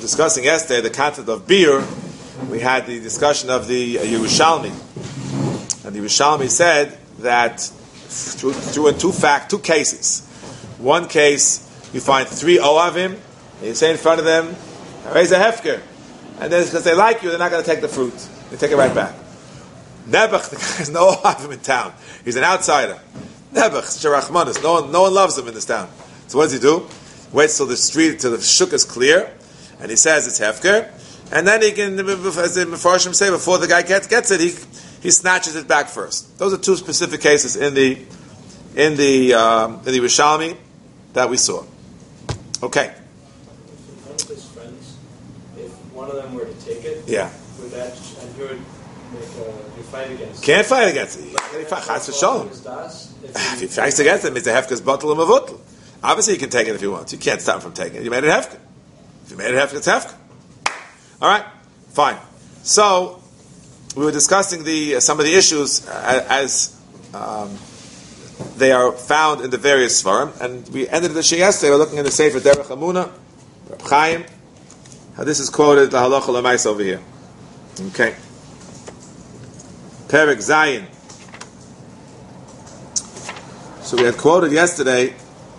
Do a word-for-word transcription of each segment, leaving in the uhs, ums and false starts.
discussing yesterday the concept of beer. We had the discussion of the uh, Yerushalmi, and the Yerushalmi said that through, through two fact, two cases. One case, you find three Oavim, and you say in front of them, raise a hefker, and then because they like you, they're not going to take the fruit; they take it right back. Nebuch, the guy has no Oavim in town; he's an outsider. Nebuch, Sharachmanis, no one, no one loves him in this town. So what does he do? He waits till the street, till the shuk is clear, and he says it's hefker. And then he can, as the Mefarshim say, before the guy gets, gets it, he he snatches it back first. Those are two specific cases in the in the um, in the Yerushalmi that we saw. Okay. One of his friends, if one of them were to take it, yeah, would that and he would make a you fight against it? Can't fight against it. If he fights against it, it's a hefker's bottle and mavutl. Obviously, you can take it if you want. You can't stop him from taking it. You made it hefker. If you made it hefker, it's hefker. All right, fine. So we were discussing the uh, some of the issues uh, as um, they are found in the various svarim, and we ended the shir yesterday. We're looking in the Sefer Derech Hamuna, Reb Chaim, how this is quoted the halacha l'mais over here. Okay, Perek Zayin. So we had quoted yesterday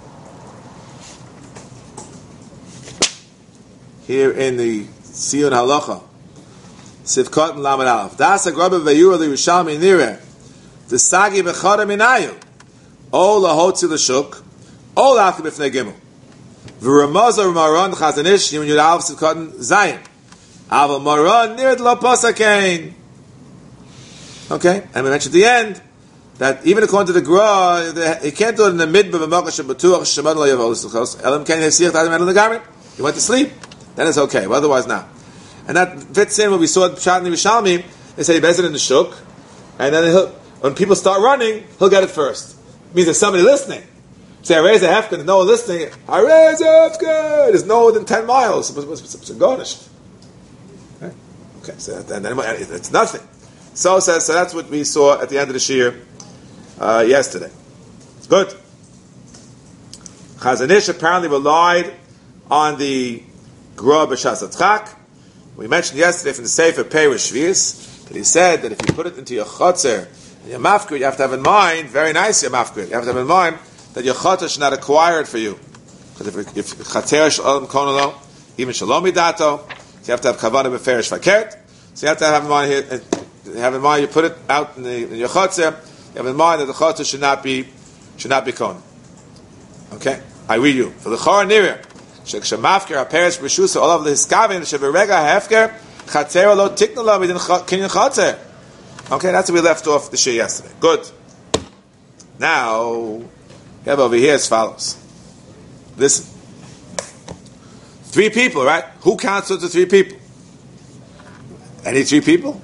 here in the Siyun Halacha, Sivkot and Lamed Aleph. Das agrabe vayura the Yerushalmi nire, the sagi bechara minayu, o lahotzi l'shuk, o lachti b'fnei gimel. V'ramaza v'maran chazanish yimin yud Aleph Sivkot Zayin. Aval maran nire d'lo posakein. Okay, and we mentioned at the end that even according to the Gra, he can't do it in the midbar b'makash b'tuach shemad lo yavol l'silchos, elam ken yesich ta'adam elu l'gamin. He went to sleep. Then it's okay, but otherwise not. And that fits in what we saw at Pshat and Yerushalmi. They say he bears it in the shuk, and then he'll, when people start running, he'll get it first. It means there's somebody listening. Say, I raise a hefker, there's no one listening. I raise a hefker! There's no more than ten miles. It's garnished. Okay, okay so that, and then it's nothing. So, so, so that's what we saw at the end of the shir uh, yesterday. Good. Chazanish apparently relied on the Gra b'shas atzchak. We mentioned yesterday from the Sefer Perish Shvius that he said that if you put it into your chotzer and your mafkir, you have to have in mind, very nice your mafkir, you have to have in mind that your chotzer should not acquire it for you. Because if if chatzer shalom konolo, even shalom midato, so you have to have kavanah b'ferish fakert. So you have to have in mind here, have in mind you put it out in, the, in your chotzer, you have in mind that the chotzer should not be should not be kon. Okay, I read you for the chor nireh. Shekshemafker haperes b'shusa all of the hiskavin sheberega hefker chatzer lo tiknula midin kinyan chatzer. Okay, that's where we left off the shir yesterday. Good. Now, we have over here as follows. Listen. Three people, right? Who counts to three people? Any three people?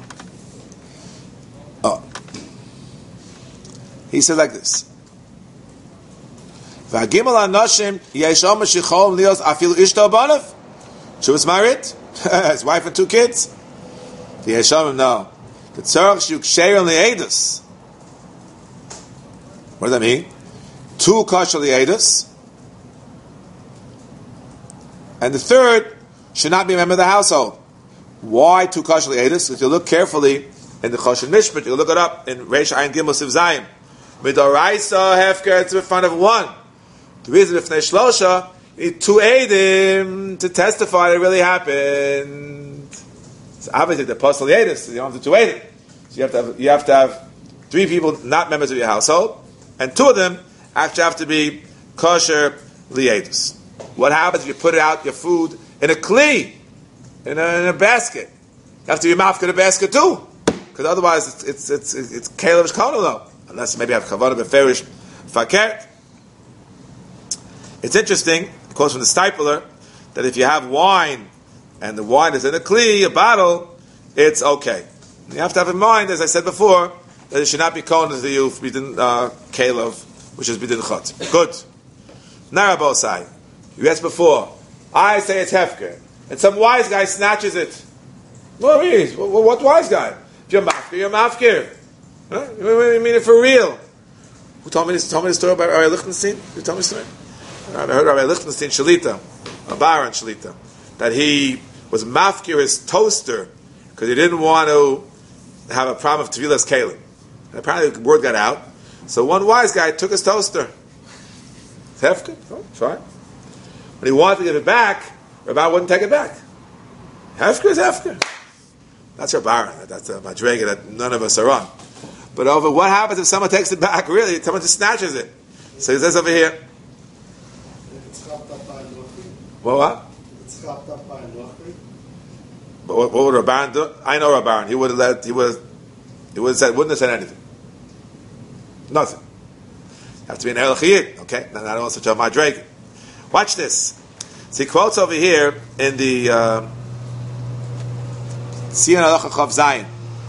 Oh. He said like this. V'agimel ha'noshim yeshom shichol lios afilu ishto banav. She was married, his wife and two kids. The yeshom no. The tzarach yuksher on the edus. What does that mean? Two kosher liedus, and the third should not be a member of the household. Why two kosher liedus? If you look carefully in the Choshen Mishpat, you look it up in Reish Ayin Gimel Siv Zayin. Midoraisa hefker, it's in front of one. The reason if Shlosha, you need two Eidim to testify it really happened. So obviously the apostle Yedis, you don't have to two Eidim. So you have to have, you have to have three people not members of your household, and two of them actually have to be kosher liedus. What happens if you put out your food in a kli, in a, in a basket? You have to be mafka in a basket too, because otherwise it's it's it's it's, it's kalevish kono, unless maybe you have kavanah beferish fakert. It's interesting, of course, from the Stipler, that if you have wine and the wine is in a kli, a bottle, it's okay. You have to have in mind, as I said before, that it should not be koned to you bidin uh, kalev, which is bidin chot. Good. Narabosai. You asked before. I say it's hefker, and some wise guy snatches it. What means? What, what wise guy? If you're mafkir, you're mafkir. Huh? You mean it for real? Who told me this? Told me the story about Rabbi Lichtenstein? Who told me the story? I heard Rabbi Lichtenstein Shalita, a Baron Shalita. that he was mafkir his toaster because he didn't want to have a problem of tevilas kalim. And apparently the word got out. So one wise guy took his toaster. It's hefker. Oh, fine. When he wanted to give it back, Rabbi wouldn't take it back. Hefker is hefker. That's your bar. That's a madrega that none of us are on. But over what happens if someone takes it back? Really, someone just snatches it. So he says over here. It's chopped up by What? What? It's chopped up by What, what would Rabban do? I know Rabban. He would have let. He would. He would have said. Wouldn't have said anything. Nothing. Have to be an El Chiyid. Okay. Not not also Jav Madrega. Watch this. So he quotes over here in the Siyan Halacha Chav Zayin.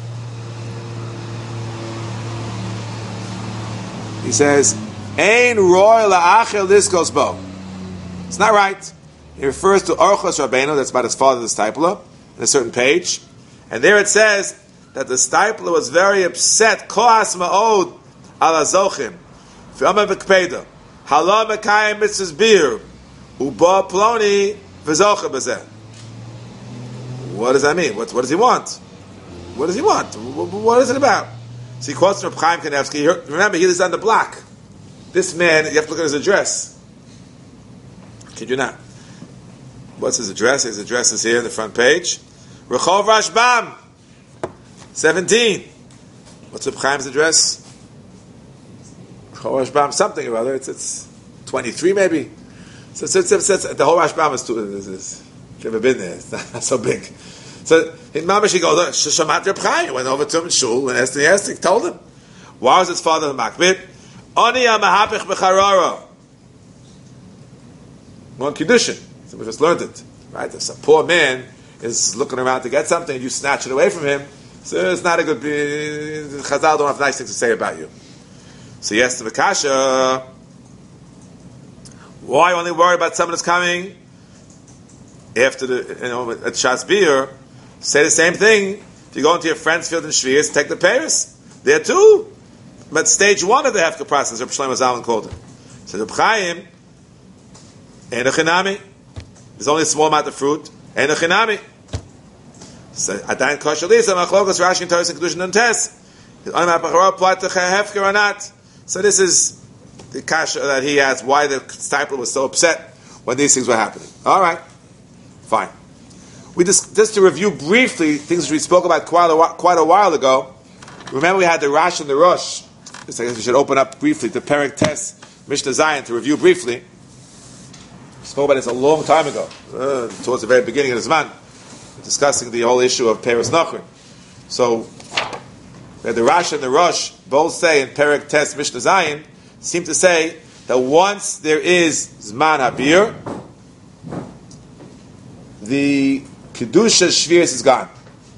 He says, "Ein roy la'achel liskos bo." It's not right. He refers to Orchos Rabbeinu. That's about his father, the Stipler, in a certain page, and there it says that the Stipler was very upset. Koas ma'od ala zochim. V'amar b'kpeda. Hala mekayim mitzvahs bir. Uba ploni v'zocha b'zeh. What does that mean? What, what does he want? What does he want? What is it about? So he quotes from Chaim Kanevsky. Remember, he lives on the block. This man, you have to look at his address. Kid you not. What's his address? His address is here on the front page. Rechov Rashbam, seventeen. What's Reb Chaim's address? Rechov Rashbam, something or other. It's, it's twenty-three maybe. So it's, it's, it's, it's, the whole Rashbam is, two, is, is if you've ever been there, it's not, not so big. So in Mamash he goes, Shamat Reb Chaim, went over to him in Shul, and asked him, asked him, told him. Why was his father Makbid? Oni ha-mahapich b'charara. One Kiddushin. So we just learned it. Right? If a poor man is looking around to get something and you snatch it away from him, so it's not a good... Chazal don't have nice things to say about you. So yes, to the Kasha, why only worry about someone that's coming after the, you know, at Shas Bir? Say the same thing. If you go into your friend's field in Shvius, take the Paris. There too. But stage one of the Hefker process, Reb Shlomo Zalman called it. So Reb Chaim, Enochinami. There's only a small amount of fruit. Enochinami. So Adain Kosher Lisa, Machlokos, Rashi, and Toros, and Kedushin, and Tes. Applied to Hefker or not. So this is the kasha that he has, why the Stipler was so upset when these things were happening. All right. Fine. We just, just to review briefly things we spoke about quite a, quite a while ago. Remember we had the Rash and the Rosh. I guess we should open up briefly to Perek Tes Mishnah Zion to review briefly. We spoke about this a long time ago, uh, towards the very beginning of the Zman, discussing the whole issue of Peres Nachrim. So we had the Rash and the Rosh both say in Perek Tes Mishnah Zion seem to say that once there is Zman Habir, the Kedusha Shvius is gone.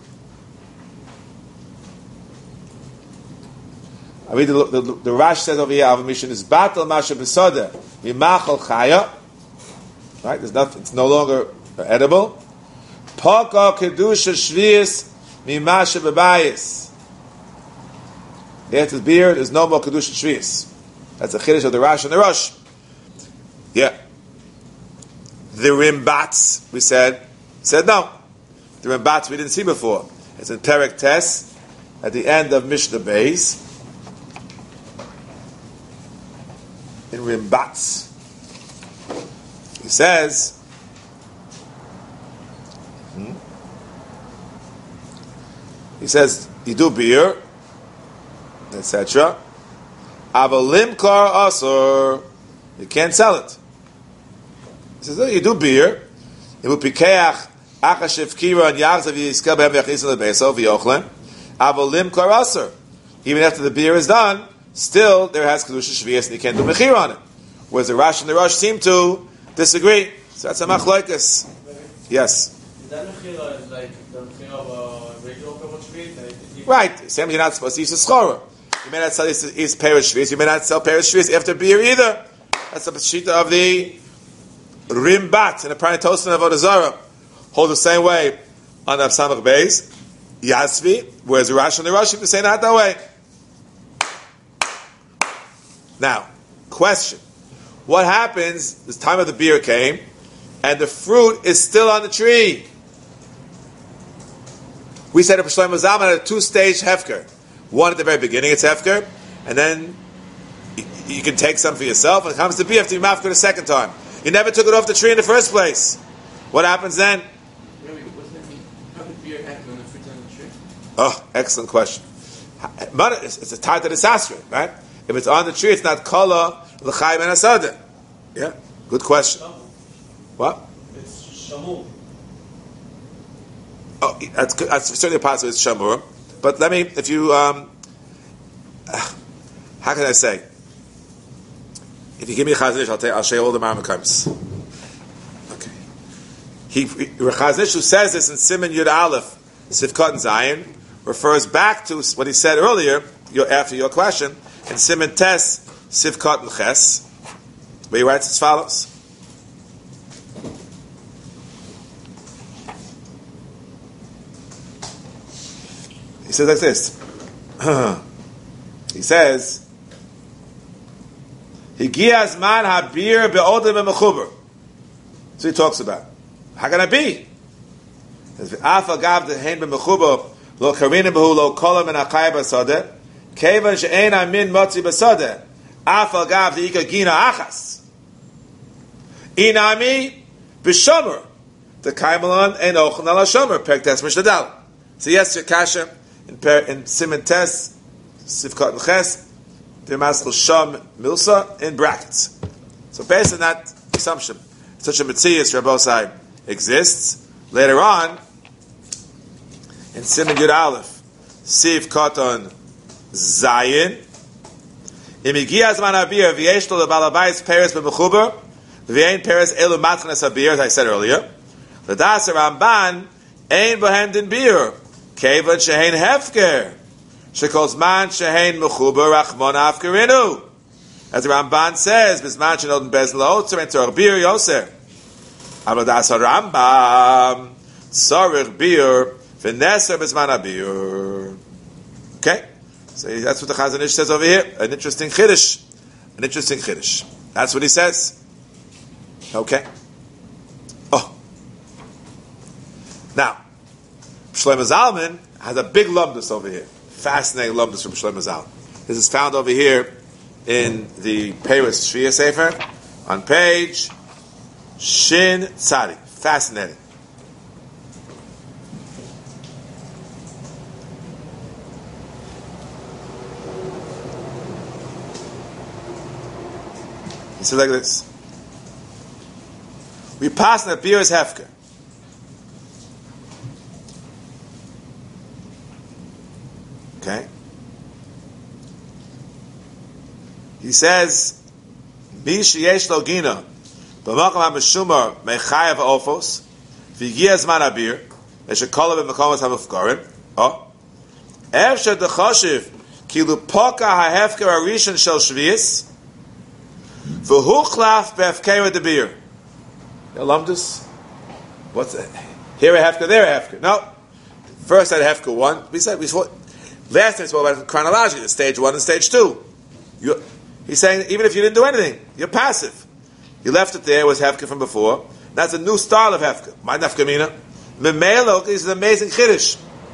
I read the, the, the, the Rash says over here, our mission is Batal Masha Besoda, Mimachal Chaya. Right? There's nothing, it's no longer edible. Paka Kedusha Shvius, Mimasha Bebayis. After the beard, there's no more Kedusha Shvius. That's the Chiddush of the Rash and the Rosh. Yeah. The Rimbats, we said, said no. The Rimbats we didn't see before. It's in Perek Tes, at the end of Mishnah Beis. In Rimbats, he says, hmm? he says, you do beer, et cetera. Avalim kar asur, you can't sell it. He says, no, you do beer. It would be keach, achashiv kira, and yavzav yiskel behem v'yachis lebeso v'yochlen. Avalim kar asur. Even after the beer is done, still there has kedusha shvius, and you can't do mechir on it. Whereas the Rash and the Rosh seem to disagree. So that's a machlokes. Yes. That mechira is like the mechira of a regular pevot shvius. Right. Same. You're not supposed to use a schora. You may not sell this is perish shvius. You may not sell perish shvius after beer either. That's the shita of the Rimbat and the Pranitosan of Odazara. Hold the same way on the Samach Beis, Yasvi, whereas the Rash and the Rosh say not that way. Now, question. What happens, this time of the beer came, and the fruit is still on the tree. We said a Shlomo Zalman had a two-stage hefker. One at the very beginning, it's hefker, and then you can take some for yourself, and it comes to be after you mafker the second time. You never took it off the tree in the first place. What happens then? Oh, excellent question. It's a tied to the sasra, right? If it's on the tree, it's not kala l'chai ben asada. Yeah, good question. What? It's shamur. Oh, that's good. That's certainly possible. It's shamur, but let me. If you, um, how can I say? If you give me a Chazon Ish, I'll, tell, I'll show you all the Marmakaims. Okay. He, Chazon Ish, who says this in Siman Yud Aleph, Sivkot and Zayin, refers back to what he said earlier, your, after your question, in Siman Tes, Sivkot and Ches, where he writes as follows. He says like this. He says, Higias man habir be'odem be'mechuber. So he talks about. How can it be? Afa gav dehein be'mechuber lo karina behu lo kolam en akay b'sadeh kevan she'en amin motzi b'sadeh afa gav de'ika gina achas inami b'shomer the kaimalon en ochon ala shomer pek tes mishdadal. So yes, your kasha in, in Siman Tes Sivkot and Ches the Maskal Sham Milsa in brackets. So based on that assumption, such a Metzias Rabbosai exists. Later on, in Siman Yud Aleph, Siv Koton Zayin, Imigia Zman Abir, V'yeshto Lebalabais Peres B'mechuber, V'yein Peres Elu Matchanes Abir, as I said earlier. L'das Ramban, Ein Bohen Din Bir, Kevad Shehein Hefker, Shekos man shehein mechuber rachmon afkerinu. As the Ramban says, bisman shenodin bez lootzer and tzorich bir yoser. Avodas Rambam tzorich bir v'neser bisman abir. Okay, so that's what the Chazon Ish says over here. An interesting chiddush. An interesting chiddush. That's what he says. Okay. Oh. Now, Shlomo Zalman has a big lumdus over here. Fascinating lumdus from Shlomo Zalman. This is found over here in the Peiros Shviya Sefer on page Shin Tzadi. Fascinating. He says like this. We pass the beer is hefker. Okay. He says, "Mi sheyesh lo gina, b'makam ha'meshumar mechayav ofos, v'yigia zman abir, eshekolav b'makomos ha'mufkarim." Oh, efshar dechoshiv kilu poka ha'hefker harishon shel shvius, v'huchlaf b'hefkera debir. Alumdus, what's that? Here a hefker, there a hefker. No, first I had hefker one. We said we thought. Last time we spoke about it chronologically, stage one and stage two. You, he's saying even if you didn't do anything, you're passive. You left it there, it was hefker from before. That's a new style of hefker. My nafkamina. Memelo is an amazing chiddush.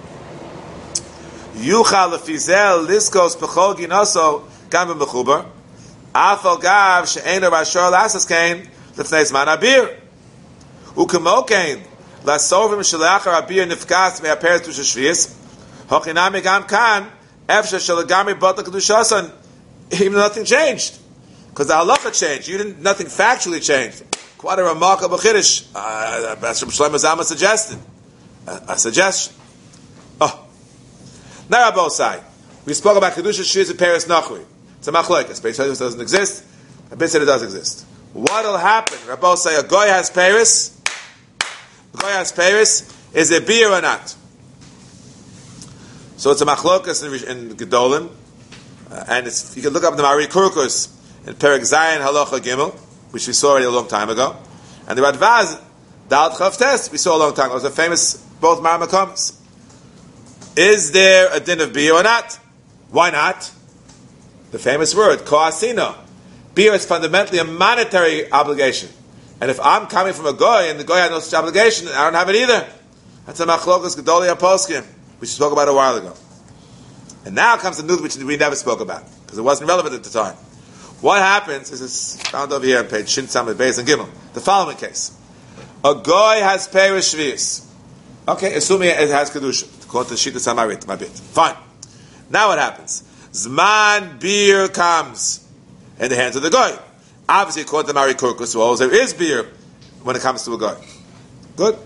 Yuchal lefizel liskos b'chol ginoso gam b'mechuber. Afal gav she'ena rashor lasas kain lefnei zman abir. Ukemo kain lasovim shelachar abir nifkas me'aperes tu sheshvius. Hochinami gam kan efshe shalagami botla kedushasan. Even nothing changed, because the halacha changed. You didn't. Nothing factually changed. Quite a remarkable chiddush. Uh, that's from Shlomo Zalman suggested. Uh, a suggestion. Oh, now Rabbosai. We spoke about kedusha shiz and Peres nachri. It's a machlokes. Beis Hillel doesn't exist. A bit said it does exist. What'll happen? Rabbosai, a goy has Peres. A goy has Peres. Is it beer or not? So it's a machlokes in, in Gedolim, uh, and it's, you can look up the Mari Kurkus in Perek Zayin Halacha Gimel, which we saw already a long time ago, and the Radvaz Dal Chav Tes we saw a long time ago. It was a famous both Maramakoms. Is there a din of beer or not? Why not? The famous word Koasino. Beer is fundamentally a monetary obligation. And if I'm coming from a goy and the goy had no such obligation, I don't have it either. That's a machlokas gedolei haposkim, which we spoke about a while ago. And now comes the news which we never spoke about because it wasn't relevant at the time. What happens? This is found over here on page Shin Sameh Beis and Gimel. The following case: a goy has perish shvius. Okay, assuming it has kedusha, according to the Shita Samarit, my bit. Fine. Now what happens? Zman beer comes in the hands of the goy. Obviously, according to Mari Kurkus, well, there is beer when it comes to a goy. Good.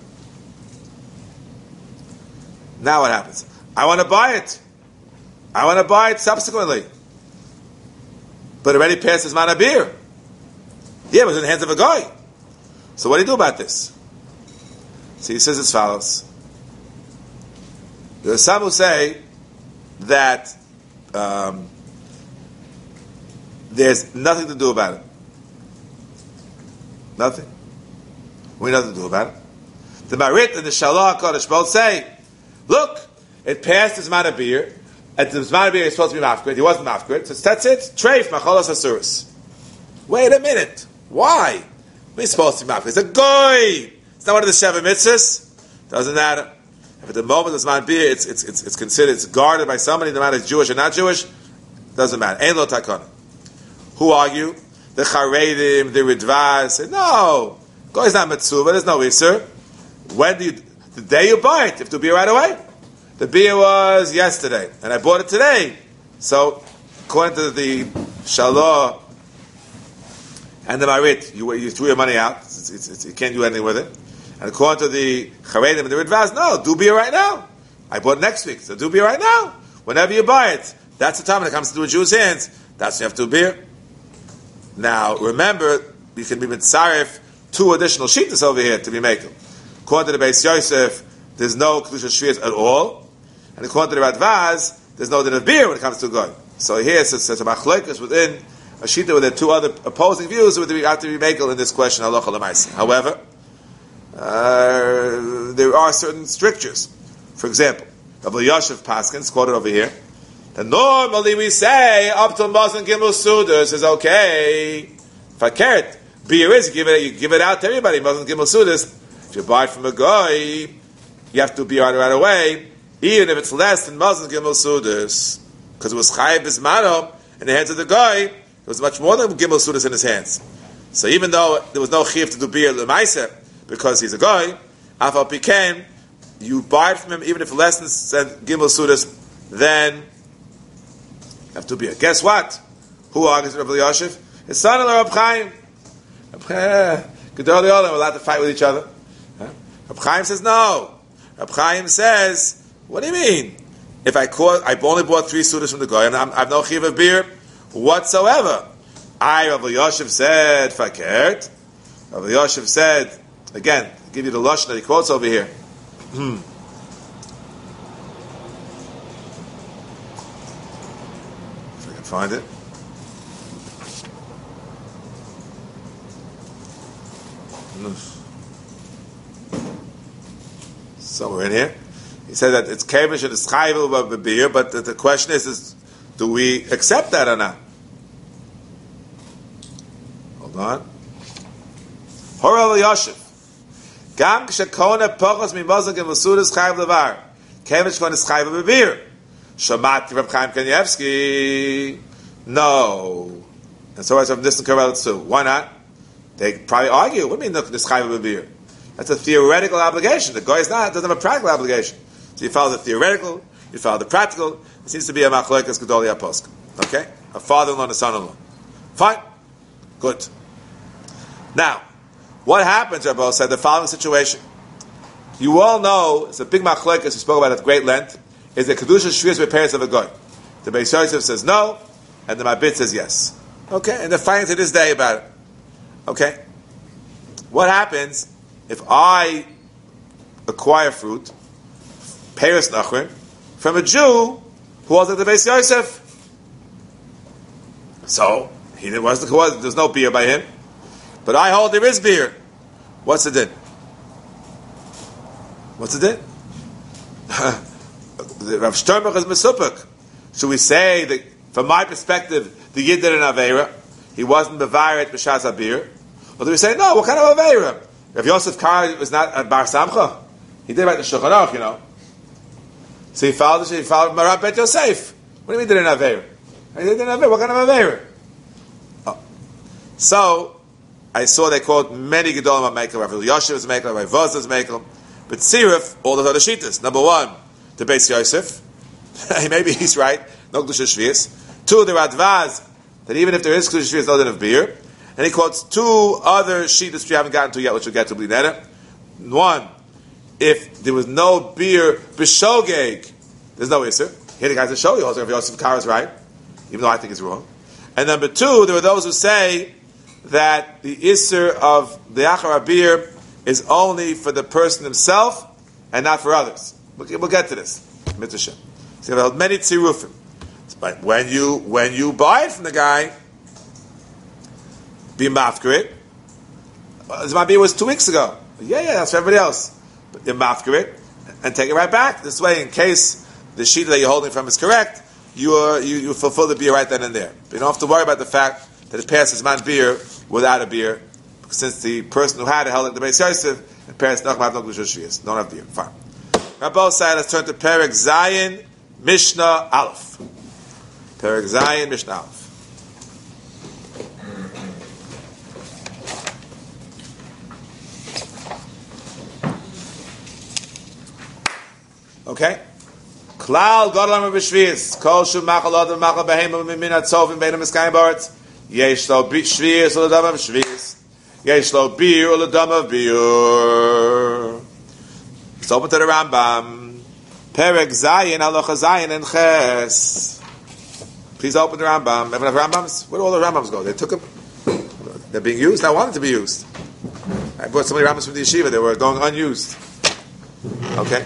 Now what happens? I want to buy it. I want to buy it subsequently. But already passed his man of beer. Yeah, it was in the hands of a guy. So what do you do about this? So he says as follows. There are some who say that um, there's nothing to do about it. Nothing. We have nothing to do about it. The Marit and the Shalom HaKadosh both say, look, it passed his man of beer. At the Zman beer, he's supposed to be mafkrit. He wasn't mafkrit. So that's it. Treif, macholos asuris. Wait a minute. Why? He's supposed to be mafkrit. It's a goy. It's not one of the seven mitzvahs. Doesn't matter. If at the moment of Zman beer, it's, it's, it's, it's considered, it's guarded by somebody, no matter if it's Jewish or not Jewish, doesn't matter. Ein lo takana. Who argue? The Charedim, the Ridvaz, say, no, goy's not mitzvah, there's no iser. When do you, the day you buy it, you have to be right away. The beer was yesterday, and I bought it today. So, according to the Shalah and the Marit, you, you threw your money out. It's, it's, it's, you can't do anything with it. And according to the Charedim and the Ridvaz, no, do beer right now. I bought it next week, so do beer right now. Whenever you buy it, that's the time when it comes to a Jew's hands. That's when you have to do beer. Now, remember, you can be mitzaref two additional sheetas over here to be making. According to the Beis Yosef, there's no kedusha shvius at all. And according to the Radvaz, there's no din of beer when it comes to goy. So here it says a machlokas within a shita with the two other opposing views would have to be makel in this question halacha l'maisa. However, uh, there are certain strictures. For example, Rabbi Yosef Paskins quoted over here. And normally we say up to Mazon Gimel Sudas is okay. Fakert beer is you give it you give it out to everybody. Mazon Gimel Sudas. If you buy it from a guy, you have to be right right away. Even if it's less than Mazon Gimel Sudas, because it was Chayiv Bismano in the hands of the guy, it was much more than Gimel Sudas in his hands. So even though there was no Chiv to do beer l'maisa because he's a guy, Afal Piken, you buy it from him even if less than Gimel Sudas, then you have to beer. Guess what? Who argues with Rabbi Yosef? His son-in-law Rab Chaim. Gedolei Olam, we're allowed to fight with each other. Rab Chaim says no. Rab Chaim says, what do you mean? If I caught, I only bought three sudas from the guy, and I'm, I have no chiv of beer whatsoever. I, Rabbi Yosef said, fakert. Rabbi Yosef said, again, I'll give you the lashon that he quotes over here. Hmm. If I can find it. Somewhere in here. He said that it's kevish and it's chayvil of the beer, but the, the question is, is, do we accept that or not? Hold on. Hora Yosef. Gam k'shakona pochos mimozak and v'sudas chayv levar. Kevish kon is chayvil beer. Shamati Reb Chaim Kanievsky. No. And so I have this and correlates too. Why not? They probably argue. What do you mean this chayvil beer? That's a theoretical obligation. The guy is not, doesn't have a practical obligation. So you follow the theoretical, you follow the practical. It seems to be a machlokas gedolei haposkim. Okay? A father-in-law and a son-in-law. Fine. Good. Now, what happens, Rabbi said, the following situation. You all know, it's a big machlokas we spoke about at great length, is the kedusha shvius by parents of a guy. The Beis Yosef says no, and the Mabit says yes. Okay? And they're fighting to this day about it. Okay? What happens if I acquire fruit, Peres Nachrim, from a Jew who was at the Beis Yosef? So, he was the there's no beer by him, but I hold there is beer. What's the din? What's the din? The Rav Sternbach is Mesupik. Should we say that, from my perspective, the Yid did an Aveira, he wasn't Bevaret B'Shas HaBir, But we say, no, what kind of Aveira? If Yosef Kar was not a Bar Samcha, he did write the Shulchan Aruch, you know. So he followed, he followed Marat Bet Yosef. What do you mean did an Aveira? He did an Aveira. What kind of Aveira? Oh. So, I saw they quote many Gedolim on Mekel. Rav Yosef is Mekel, Rav Voz is Mekel. But Sirif, all the other Shittas. Number one, the Beis Yosef. Maybe he's right. No Kedusha Shvius. Two, the Radvaz, that even if there is Kedusha Shvius, no din of beer. And he quotes two other Shittas we haven't gotten to yet, which we'll get to Blineta. One, if there was no beer, B'shogeg, there's no Isser. Here the guys that show you, also, if Yosef Kar is right, even though I think it's wrong. And number two, there are those who say that the Isser of the Achar beer is only for the person himself and not for others. We'll, we'll get to this. Mitzvah Shem. So you have many tzirufim. But when you when you buy it from the guy, be mafker it. Zman beer was two weeks ago. Yeah, yeah, that's for everybody else. But you mafker it and take it right back. This way, in case the sheet that you're holding from is correct, you are, you, you fulfill the beer right then and there. But you don't have to worry about the fact that it passes man beer without a beer, since the person who had it held it the Beis Yosef, and parents don't have no Kedusha Shvius, don't have beer. Fine. Rabbi side, let's turn to Perek Zayin, Mishnah Aleph. Perek Zayin, Mishnah Aleph. Okay? Klal Godlam B'Shvius, Kol Shu Machal Adam Machal Behema Mimin Atzovim Beina Miskayim Baretz, Yesh Lo B'Shvius Uladam of Shvius, Yesh Lo Bir Uladam of Bir. Let's open to the Rambam. Perek Zayin, Halacha Zayin, and Ches. Please open the Rambam. Ever have Rambams? Where do all the Rambams go? They took them. They're being used? I wanted to be used. I brought so many Rambams from the yeshiva. They were going unused. Okay?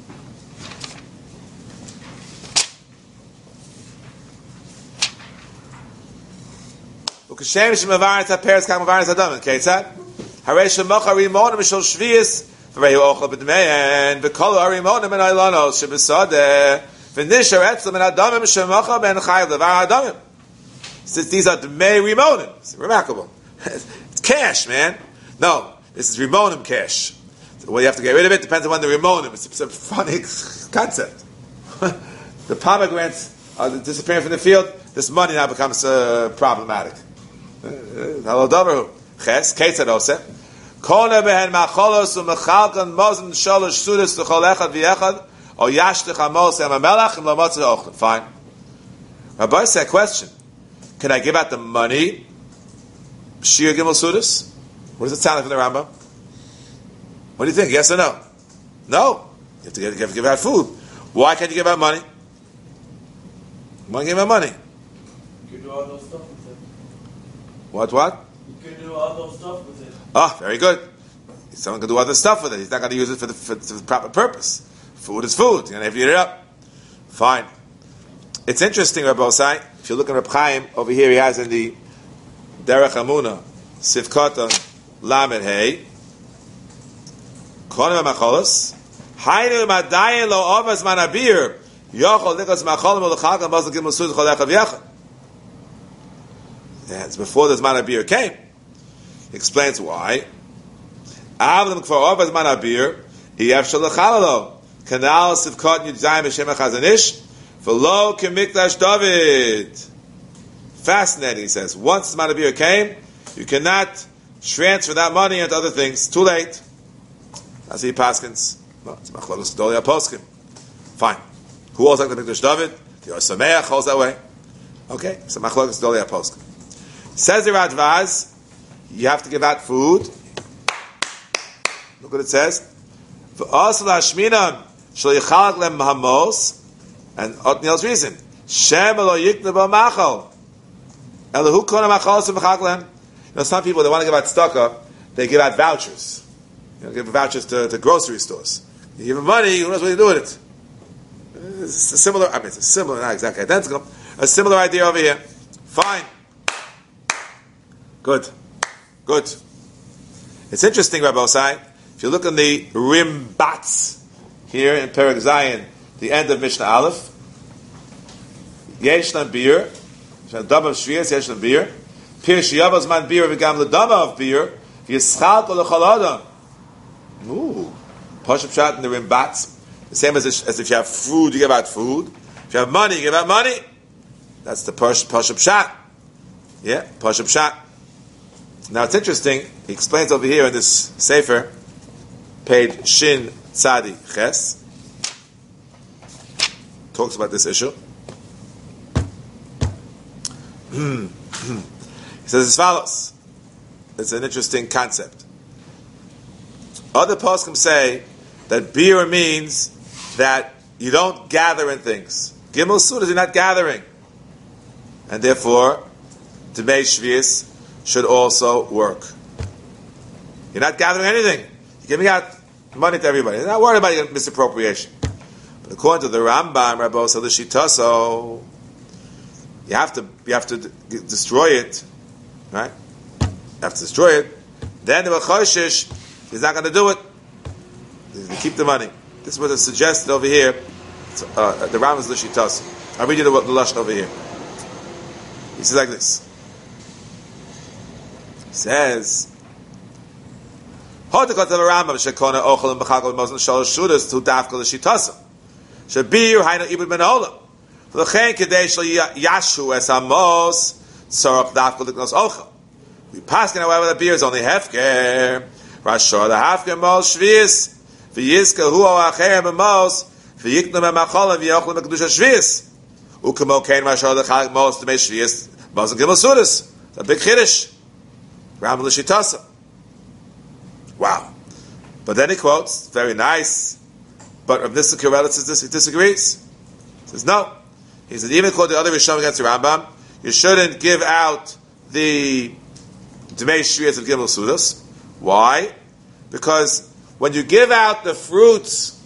Ukashem shemavaris haperes kamavaris adamin. Ketzad? Haresh shemachar rimonim mishol shvius v'rehu ochel b'dmein v'kol harimonim en ailanos shebesadeh v'nishar etzlam en adamim shemachar ben chayav levar adamim. Since these are dmei rimonim. It's remarkable. It's cash, man. No, this is rimonim cash. So well, you have to get rid of it. Depends on when the rimonim. It's, it's a funny concept. The pomegranates are disappearing from the field. This money now becomes uh, problematic. Hello, Doverhu. Ches, Ketzad Oseh. Kona behen macholos u'mechalkan mozen sholosh sudas l'chol echad v'yechad o yashtech hamos em hamelach and l'motzah ochlin. Fine. Rabbi said, question. Can I give out the money? Shir gimel sudas? What does it sound like from the Rambam? What do you think? Yes or no? No. You have to give, give, give out food. Why can't you give out money? Why give out money? You can do all those stuff with it. What, what? You can do all those stuff with it. Ah, very good. Someone can do other stuff with it. He's not going to use it for the, for, for the proper purpose. Food is food. You're going to have to eat it up. Fine. It's interesting, Rabbi Osai. If you look at Reb Chaim, over here he has in the Derech Hamuna, Sivkota, Lamed Hey, Konim HaMacholos, Hainu Madayin Lo Ovas Manabir, Yochol Nikos Macholim Ulechakam Bozal Gimel Sud Chol Echad V'Yechad. Yeah, it's before the Zman HaBir came. He explains why. Avlim Kfor Ovas Manabir, Yev Shal Lechalalo, Kanal Sivkot Yudzayin B'Shem HaChazanish, V'lo K'Mikdash David. Fascinating, he says. Once the Manabir came, you cannot transfer that money into other things. Too late. That's the Paskins. No, it's Machlokes Gedolei HaPoskim. Fine. Who holds like the Mikdash David? The Yosameach holds that way. Okay, so Machlokes Gedolei HaPoskim. Says the Radvaz, you have to give out food. Look what it says. V'asal hashminan shel yichalak lem hamos, and Otniel's reason. Shem lo yikne b'machal. Elahu kona machalos v'chak lem. You know, some people, they want to give out tzedakah, they give out vouchers. You know, give vouchers to, to grocery stores. You give them money, who knows what you do with it? It's a similar, I mean, it's a similar, not exactly identical, a similar idea over here. Fine. Good. Good. It's interesting, Rabbi Osai, if you look in the Rimbats, here in Perek Zayin, the end of Mishnah Aleph, Yesh Lam Bir, Dama of Shvius, Yesh Lam Bir, Pir Shiyavos Man Bir, V'gam L'Dama of Bir, V'yischalko l'chol adam. Ooh. Pashup Pshat in the Rimbats. The same as, as if you have food, you give out food. If you have money, you give out money. That's the Pashup Pshat. Yeah, Pashup Pshat. Now it's interesting, he explains over here in this Sefer, page Shin Tzadi Ches, talks about this issue. He says as follows. It's an interesting concept. Other poskim say that beer means that you don't gather in things. Gimel Sudas, you're not gathering. And therefore, Demei Shvius should also work. You're not gathering anything. You're giving out money to everybody. You're not worried about your misappropriation. But according to the Rambam, Rabbi Sadashitaso, you have to you have to d- destroy it, right? You have to destroy it. Then the Choshish is not going to do it. He's going to keep the money. This is what is suggested over here. Uh, the Rambam's Lashitaso. I'll read you the, the Lashon over here. He says like this. Says, "Hodikot of Rambam shekona ochel and b'chagol b'mozon shalosh shudas to dafkol l'shitasa shabir hayna ibud ben olam v'lechein kedei shel yashu es hamos tzarach dafkol l'knos ochel." We pass in however that beer is only hefker rashor the hefker mos shvius v'yizka hu acher b'mos v'yiknu b'machol v'yochel b'kedusha shvius ukemo kein rashor the chag mos to shvius mos and gimel sudas. It's a big chiddush. Rambam l'shitasa. Wow. But then he quotes, very nice, but Rav Nissen Karelitz says he disagrees. He says no. He said even quote the other Rishon against the Rambam, you shouldn't give out the Demei Shvius of Gimel Sudas. Why? Because when you give out the fruits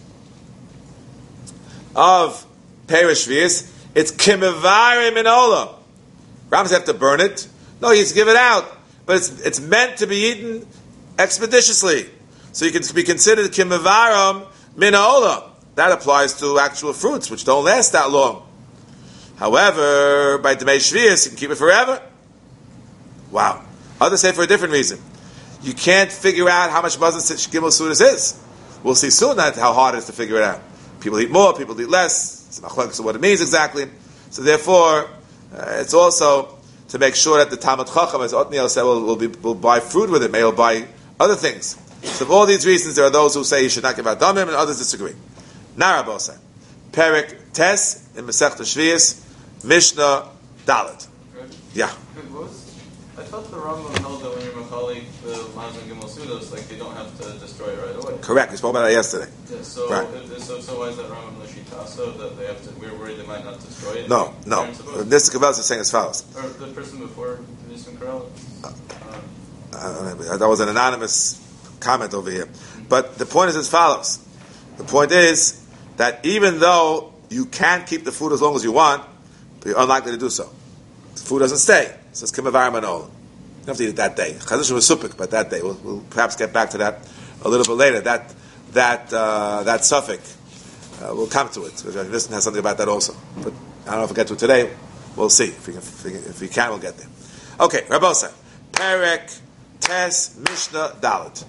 of Perish Shvius, it's Kimevarim in Olam. Rambam have to burn it. No, he's give it out. But it's it's meant to be eaten expeditiously. So you can be considered kimevaram min ha'olam. That applies to actual fruits, which don't last that long. However, by Demei Shvius, you can keep it forever. Wow. Others say for a different reason. You can't figure out how much Mazon Gimel Sudas is. We'll see soon that how hard it is to figure it out. People eat more, people eat less. It's not clear what it means exactly. So therefore, uh, it's also to make sure that the Talmud Chacham, as Otniel said, will, will, be, will buy fruit with it, may will buy other things. So for all these reasons, there are those who say you should not give out damim, and others disagree. Narabosai. Perik Tes in Masechta Shvius, Mishnah Dalet. Yeah. I thought the Rambam held that when you're machalik the Mazon Gimel Sudos, like they don't have to destroy it right away. Correct. We spoke about that yesterday. Yeah, so, right. if, so, so why is that Rambam Lashitaso that they have to? We're worried they might not destroy it. No, no. This Kabbalah is saying as follows. Or the person before Nissan Karel. Uh, uh, that was an anonymous comment over here, but the point is as follows. The point is that even though you can keep the food as long as you want, but you're unlikely to do so. The food doesn't stay. It says Kimevarim Manol. You don't have to eat it that day. Chazashim was supik, but that day. We'll, we'll perhaps get back to that a little bit later. That that uh, that suffix. Uh, we'll come to it. This has something about that also. But I don't know if we get to it today. We'll see. If we can, if we can, if we can we'll get there. Okay, Rabbosai. Perek Tes Mishnah Dalet.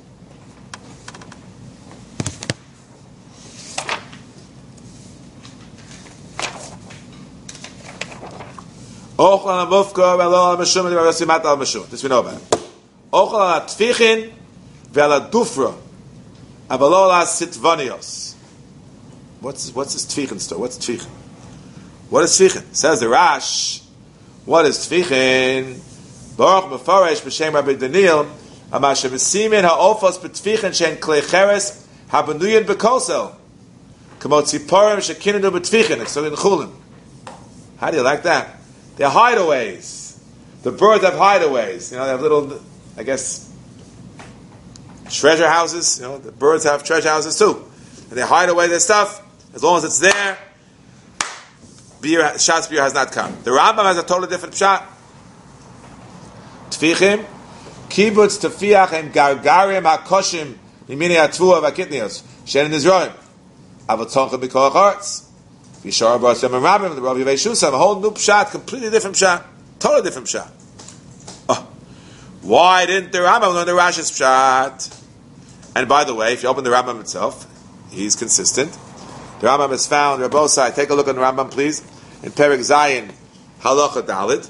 Ochel al mufka ve'lo al meshum ve'rasimat al meshum. This we know about. Ochel al tfichin ve'al dufra avalo al sitvanios. What's what's this tfichin story? What's tfichin? What is tfichin? Says the Rash. What is tfichin? Baruch mefaresh b'shem Rabbi Daniel amar shevesimin ha'ofos b'tfichin shein klei cheres habenuyin b'kosel k'mo tziporim shekinenu b'tfichin. So in Chulin. How do you like that? They're hideaways. The birds have hideaways. You know, they have little, I guess, treasure houses. You know, the birds have treasure houses too. And they hide away their stuff. As long as it's there, beer, Shas beer has not come. The Rambam has a totally different pshat. Tfichim, kibbutz tefiach and gargarim hakoshim mimini atvua v'kitnios shen in Israel. Avotzoncha b'koach hearts. V'yishar b'asem and Rabbim, the Rabbi Yevei Shusam, a whole new pshat, completely different pshat, totally different pshat. Oh. Why didn't the Rambam learn the Rashi's pshat? And by the way, if you open the Rambam itself, he's consistent. The Rambam is found, Rabbosai, take a look at the Rambam, please, in Perek Zayin, Halacha Dalid.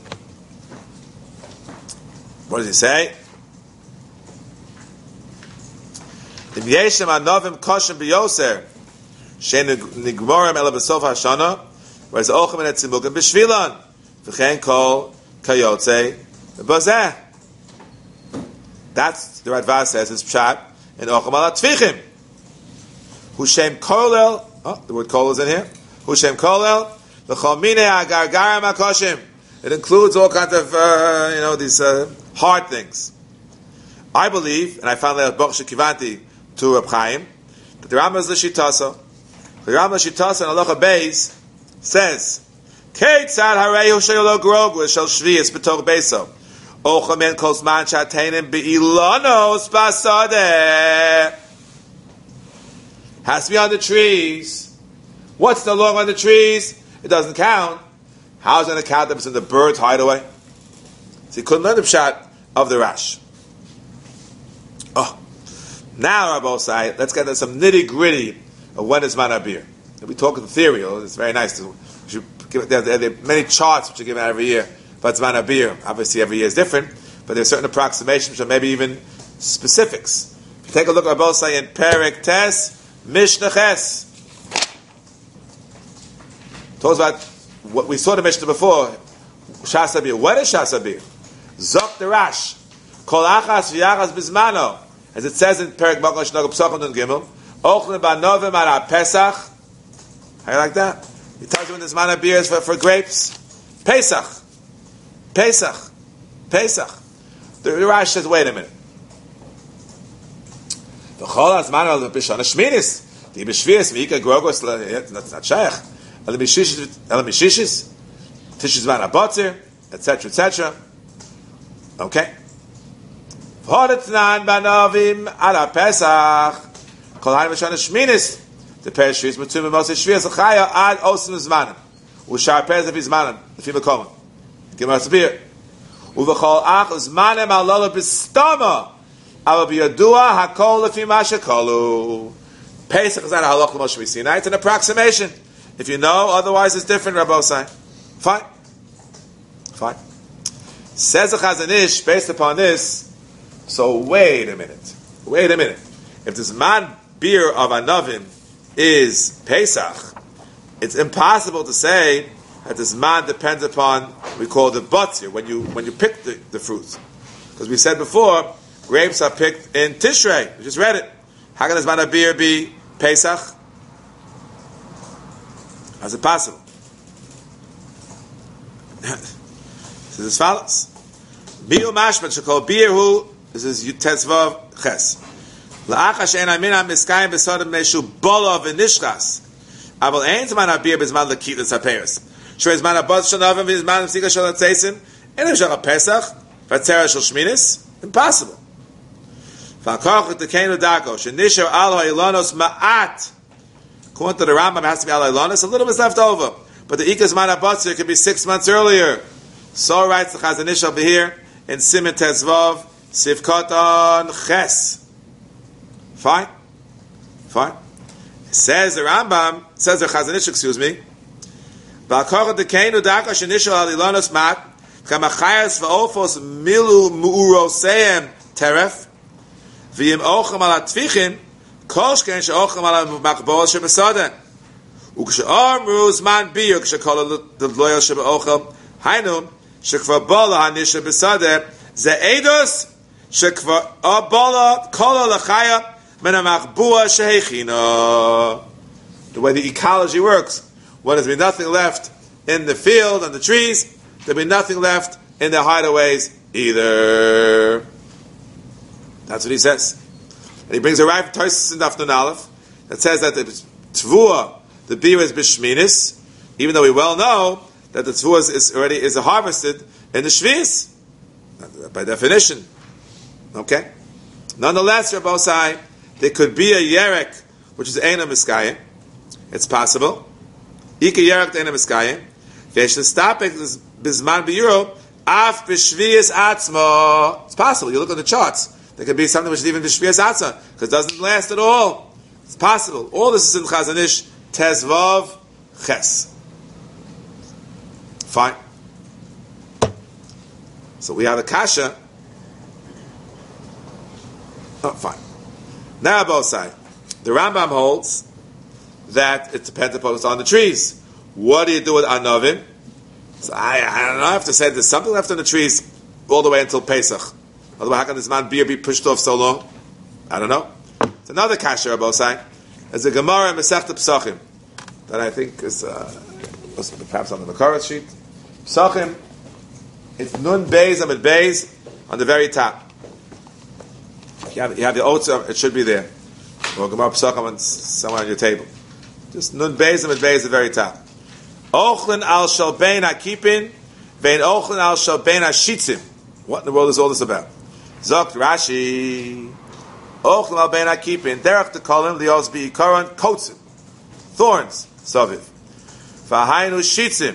What does he say? Im yeshem anovim koshem biyoser, shein nigmorim ela b'sof hashana, whereas ochem and etzimugim b'shvilan, v'chein kol kayotze b'zeh. That's the Radva says it's pshat in ochem ala tvichim. Hushem kolel, oh, the word kolel is in here. Hushem kolel l'chol minei agargarim hakoshim. It includes all kinds of uh, you know these uh, hard things. I believe, and I found that Bach Shekivanti to Reb Chaim, that the Rambam is the Shitasa. The Rambam Shitasa in Halacha Beis says, Keitzad hareyu sheyolo grogu shel shviyas b'tor beiso. Ochamen kos man shatenim be'ilanos basadeh. Has to be on the trees. What's the long on the trees? It doesn't count. How's it going to count that it's in the bird's hideaway? So he couldn't learn the pshat of the Rash. Oh. Now, Rabbosai, let's get into some nitty gritty of when is man abir. We talk in theory. It's very nice to. Give, there, there, there are many charts which are given out every year, but it's man abir. Obviously, every year is different, but there are certain approximations or maybe even specifics. If you take a look at Rabbosai in Perek Tes Mishnah Ches, talks about what we saw the Mishnah before. Shas abir. What is Shas abir? Zok the Rash. Kol achas v'yachas bizmano. As it says in Perek Makon Shnagel Psachon and Gimel, Ochle Banovim Ara Pesach. How you like that? He tells you when there's mana beers for, for grapes. Pesach. Pesach. Pesach. The, the Rash says, wait a minute. The Chol Azman Al Bishon Shminis. The Bishvias Mika Grogos. That's not Shaykh. El Mishishis. El Mishishis. Tishis Mana Botzer. Etc. Etc. Okay. V'hodetnan banovim ala Pesach kol haim v'shana shminis the Perish Shvius Mutum v'mosei Shvius l'chaya ad osim zmanim u'shar Perish v'fi zmanim l'fi mekomim Gemara Tzbir u'v'chol ach zmanim alolo b'stama ava b'yadua hakol l'fi ma shekolu. Pesach is not a halach l'moshe v'sinai. It's an approximation. If you know, otherwise it's different, Rabbosai. Fine. Fine. Says the Chazon Ish, based upon this, so wait a minute. Wait a minute. If this man beer of Anovim is Pesach, it's impossible to say that this man depends upon, we call the batzir, when you when you pick the, the fruits. Because we said before, grapes are picked in Tishrei. We just read it. How can this man beer be Pesach? How's it possible? This is as follows. Miu mashmat shekol beer hu. This is Tetzvav Ches. La'achash ein amina miskayim b'sodem meshu bolo v'nishchas. Aval ein zman abir b'zman l'kit l'saperes. Shvei zman abod shanavim v'zman v'sika shal atzeisim. Enem shal Pesach v'tzera shal Shminis. Impossible. V'akoch t'keinu dako shenisher al ha'ilonos ma'at. According to the Rambam, it has to be al ha'ilonos. A little bit's left over. But the ikas man abotzer could be six months earlier. So writes the Chazon Ish over here in Siman Tetzvav Sivkoton Ches. Fine. Fine. Says the Rambam, says the Chazon Ish, excuse me, Ba'akochat dekeinu daka shenishal alilonos mat, kamachayas v'ofos milu mu'uroseim teref, v'yim ochem ala tvichim, kol shken she'ochem ala makbol shebesoden. Uksh'omru zman biyu, ksh'kol l'loyal shebe'ochem, hainu, shekvar bola hanisha besadeh, ze eidos, shekvar bola kola l'chaya, men ha'machbua shehechina. The way the ecology works, when there's been nothing left in the field and the trees, there'll be nothing left in the hideaways either. That's what he says. And he brings a right from Tosfos in Daf Nun Aleph that says that the tvua, the beer is b'shminis, even though we well know that the tvua is already is harvested in the shvius, by definition. Okay. Nonetheless, Rabbosai, there could be a yerek which is eina miskayim. It's possible. Ika yerek eina miskayim. V'yesh l'stapek bizman b'yuro Af b'shvius atzma. It's possible. You look at the charts. There could be something which is even b'shvius atzma because it doesn't last at all. It's possible. All this is in Chazon Ish Tezvav Ches. Fine. So we have a kasha. Oh, fine. Now, Bosai, the Rambam holds that it depends upon what's on the trees. What do you do with anovim? So I, I don't know. I have to say there's something left on the trees all the way until Pesach. Otherwise, how can this man beer be pushed off so long? I don't know. It's another kasha, Bosai. There's a Gemara in Masechta Pesachim that I think is uh, perhaps on the Makara sheet. Pesachim. It's Nun Beis Amid Beis on the very top. You have, you have the Otza, it should be there. Or Gemara Pesachim somewhere on your table. Just Nun Beis Amid Beis at the very top. Ochlin al Shalbein HaKipin Vein Ochlin al Shalbein HaShitzim. What in the world is all this about? Zokt Rashi Ochlin al Bein HaKipin Derech Tekolim Lios Be'ikaron Kotzim Thorns Saviv V'hainu Shitzim.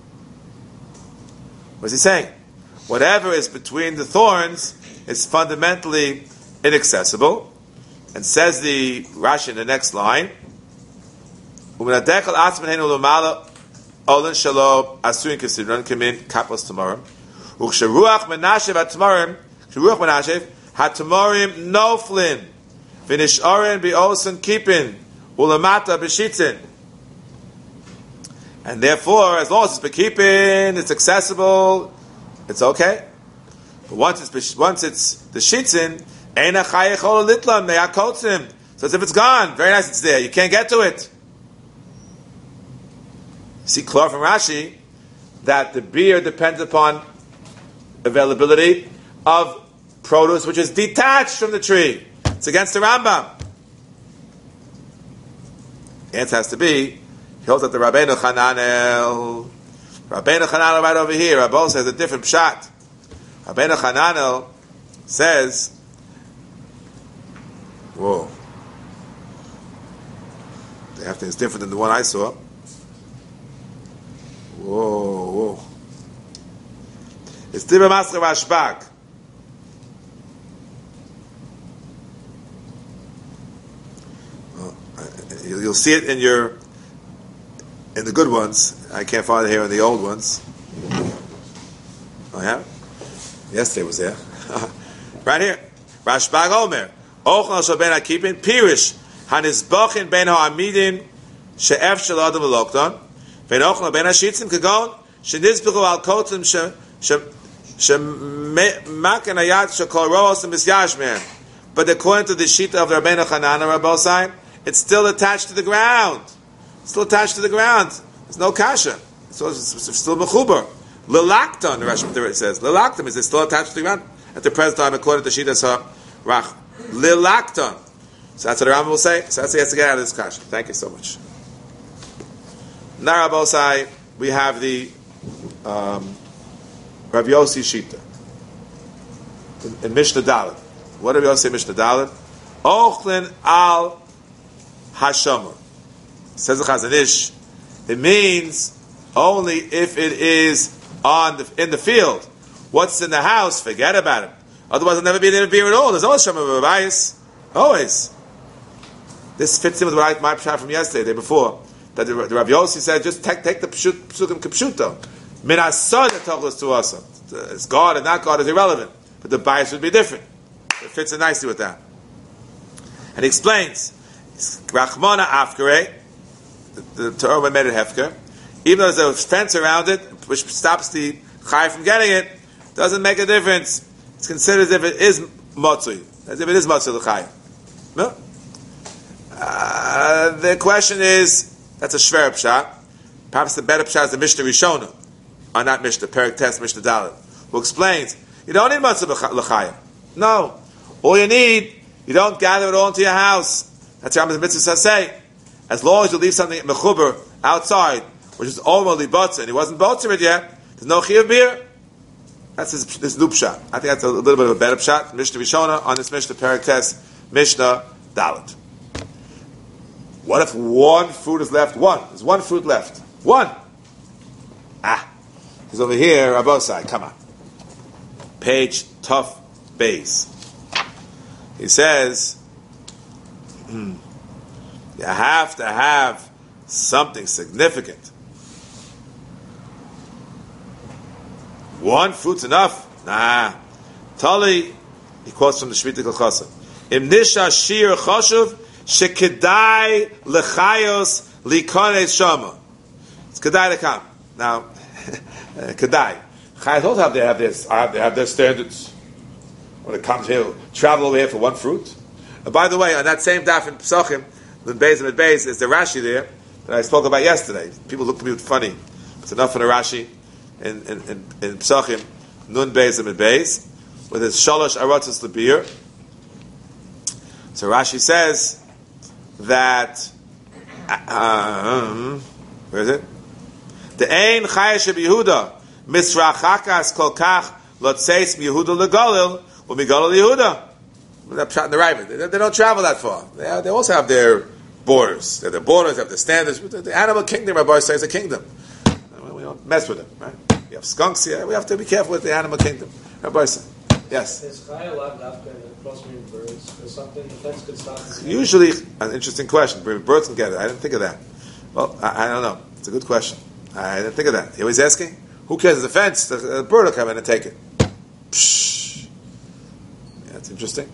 What's he saying? Whatever is between the thorns is fundamentally inaccessible. And says the Rashi in the next line, U'minadechel atzmenenu l'mala olin shalo asuin k'sidron kamin kapos tamarim. U'ksheruach menashev ha-tamarim Sheruach menashev ha-tamarim noflin v'nisharin bi'osen kipin u'lamata b'shitzin. And therefore, as long as it's bekeeping, it's accessible, it's okay. But once it's once it's the shitzin, eina chayechol litlam me'akotzim. So as if it's gone, very nice, it's there. You can't get to it. You see, clear from Rashi that the beer depends upon availability of produce which is detached from the tree. It's against the Rambam. The answer has to be. He holds that the Rabbeinu Chananel, Rabbeinu Chananel right over here, Rabbeinu says a different pshat. Rabbeinu Chananel says, whoa, the after is different than the one I saw. Whoa, whoa. It's Dibra Masra Rashbag. Well, you'll see it in your in the good ones. I can't find it here in the old ones. Oh, yeah? Yesterday was there. Right here. Rashbag Omer. Ochel shel ben hakipin. Pirish. Hanizbachin ben ha'amidin. She'ef shel adam l'lokton. Vein ochel ben hashitzim kagon. Shenizbichu al kotzim she'maken hayat shekol roos and misyashmer. But according to the shita of the Rabbeinu Chananel Rabbosai, it's still attached to the ground. Still attached to the ground. There's no kasha. So it's, it's still mechuber. Lelakton, the Rashi says. Lelakton is it still attached to the ground at the present time, according to Shita Rach. Lelakton. So that's what the Rambam will say. So that's what he has to get out of this kasha. Thank you so much. Now, Rabbosai, we have the um, Rav Yossi Shita in, in Mishnah Dalet. What did Rav Yossi say in Mishnah Dalet? Ochlin al hashamur. Says the Chazon Ish, it means only if it is on the, in the field. What's in the house, forget about it. Otherwise, it'll never be in a beer at all. There's always Shem of bias. Always. This fits in with what I, my pshat from yesterday, the day before. That the, the Rav Yossi said, just take, take the psukim kipshuto. Min asad tachlis to us. It's God and not God is irrelevant. But the bias would be different. It fits in nicely with that. And he explains, Rachmana afkare, the Torah made it hefker. Even though there's a fence around it, which stops the chay from getting it, doesn't make a difference. It's considered as if it is motzui, as if it is motzui l'chay. No? Uh, the question is, that's a shver pshat. Perhaps the better pshat is the Mishnah Rishona, or not Mishnah, Perek Tes, Mishnah Dalet, who explains, you don't need motzui l'chay. No. All you need, you don't gather it all into your house. That's Rambam's mitzvah say. As long as you leave something mechuber outside, which is almost botzer, and he wasn't botzer it yet, there's no chiyuv beer. That's his, this new pshat. I think that's a little bit of a better pshat. Mishnah Rishona on this Mishnah Perek Tes, Mishnah Dalet. What if one fruit is left? One. There's one fruit left. One. Ah. He's over here, Rabbosai. Come on. page Tough Base. He says, you have to have something significant. One fruit's enough? Nah. Tali, he quotes from the Shmita Kolchasa. Im nisha shir choshuv shekedai lechayos likones shama. It's kedai to come. Now, kedai. Chayos also have their, have, their, have, their, have their standards. When it comes here, travel over here for one fruit. And by the way, on that same daf in Pesachim, the Beis and Beis, is the Rashi there that I spoke about yesterday. People look at me funny. It's enough for the Rashi in in in, in Pesachim, Nun Beis and Beis, with his Shalosh Aratzos Lebir. So Rashi says that um, where is it? The Ein Chayesh Yehuda Misrachakas Kol Kach Lotzeis Yehuda Legalil Umigalil Yehuda. They're in the Ravid. They, they don't travel that far. They, have, they also have their borders. They have their borders. They have their standards. The, the animal kingdom, Rabbi says, is a kingdom. We don't mess with them. Right? We have skunks here. We have to be careful with the animal kingdom. Rabbi says, yes. Is Chaya allowed after crossbreeding birds or something? The fence could stop. Usually, an interesting question. Birds can get it. I didn't think of that. Well, I, I don't know. It's a good question. I didn't think of that. He was asking, who cares the fence? The, the bird will come in and take it. Psh. Yeah, that's interesting.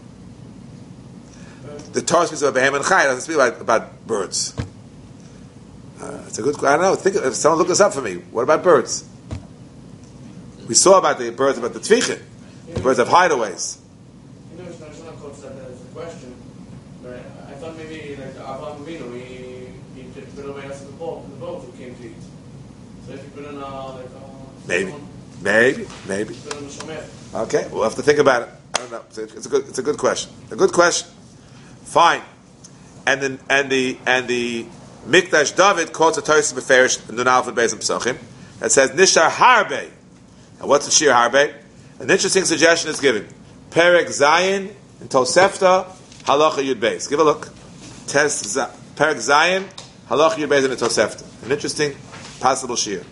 The Torah speaks about Behem and Chai. It doesn't speak about, about birds. Uh, it's a good. I don't know. Think if someone look this up for me. What about birds? We saw about the birds about the Tvichim. The birds have hideaways. You know, it's not close that as a question, but I thought maybe like Avraham Avinu, he he took it away after the boat, the boat who came to eat. So if you put in a like a maybe, maybe, maybe. put in a shomer. Okay, we'll have to think about it. I don't know. It's a, it's a good. It's a good question. A good question. Fine, and then and the and the Mikdash David quotes a Torah Beferish Nun Alef and Beis and Pesachim that says Nishar Harbe. And what's the Shir Harbe? An interesting suggestion is given. Perek Zayin in Tosefta Halacha Yud Beis. Give a look. Tes Perek Zayin Halacha Yud Beis in the Tosefta. An interesting possible Shir.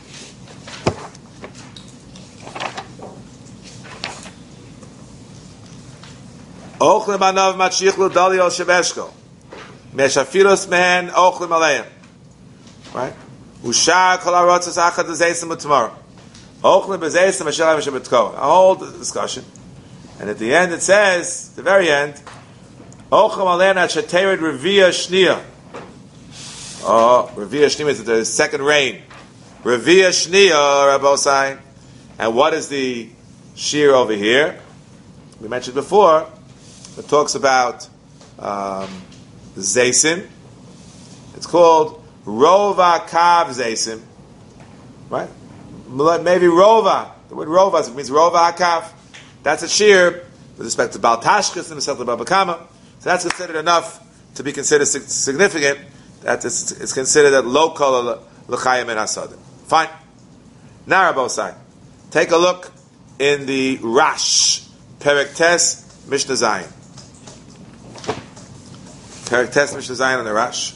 Ochlim anav matshichlu dalio shebeshko. Meshafilos mehen ochlim aleim. Right? Ushar kol harotzos achad zaysim u'tmar. Ochlim bezaysim ashelam shebetko. A whole discussion. And at the end it says, the very end, ochlim aleim at shetered revia shnia. Oh, revia shnia is the second rain. Revia shnia, Rabbosai. And what is the shear over here? We mentioned before, it talks about um, Zaysim. It's called Rova Kav Zaysim. Right? Maybe Rova. The word Rova means Rova Kav. That's a shear with respect to Baal Tashkis and Mesel Baba Kama. So that's considered enough to be considered significant. That it's, it's considered that local l'chayim and hasadim. Fine. Now, Rabbosai, take a look in the Rash, Perek Tes, Mishnah Zayin. Perek Tes Mishnah Zayin on the Rash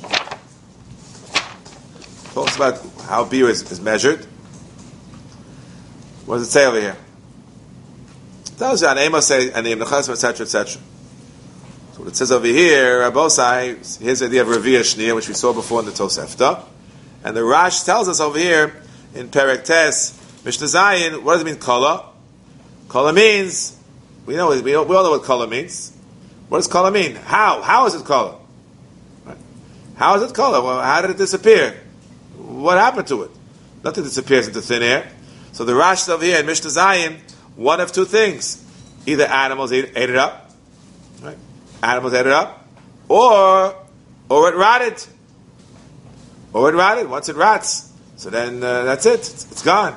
talks about how beer is, is measured. What does it say over here? It tells you on Amos say and the Imnachasim, et cetera, et cetera. So what it says over here, Rabbosai, here's the idea of Revia Shnia, which we saw before in the Tosefta, and the Rash tells us over here in Perek Tes Mishnah Zayin. What does it mean? Kala. Kala means we know we all know what kala means. What does kala mean? How? How is it kala? Right. How is it kala? Well, how did it disappear? What happened to it? Nothing disappears into thin air. So the Rash over here in Mishnah Zayin, one of two things: either animals ate, ate it up, right? Animals ate it up, or or it rotted, or it rotted. Once it rots, so then uh, that's it. It's, it's gone.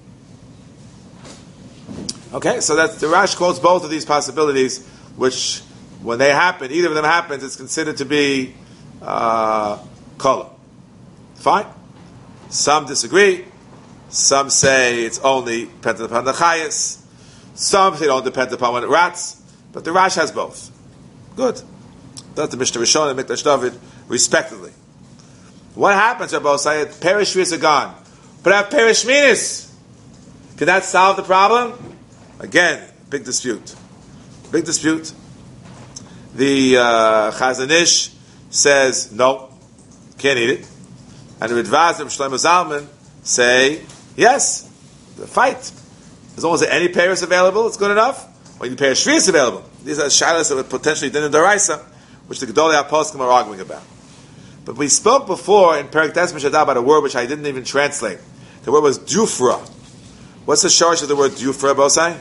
Okay, so that's the Rash quotes both of these possibilities, which, when they happen, either of them happens, it's considered to be uh, kala. Fine. Some disagree. Some say it's only dependent upon the chayas. Some say it don't depend upon when it rots. But the Rash has both. Good. That's the Mishnah Rishon and Mikdash David, respectively. What happens, Rabbi Osai? Perish Shvius are gone. But I have Perish Minis. Can that solve the problem? Again, big dispute. Big dispute. The uh, Chazon Ish says, no, can't eat it. And the Ridvazim, Shlomo Zalman, say, yes, the fight. As long as there are any payers available, it's good enough. Or you pay a shvius available. These are shalas that would potentially din in deraisa, which the Gedolei HaPoskim are arguing about. But we spoke before in Perek Tes Mishadah about a word which I didn't even translate. The word was dufra. What's the shorsh of the word dufra, Bosai?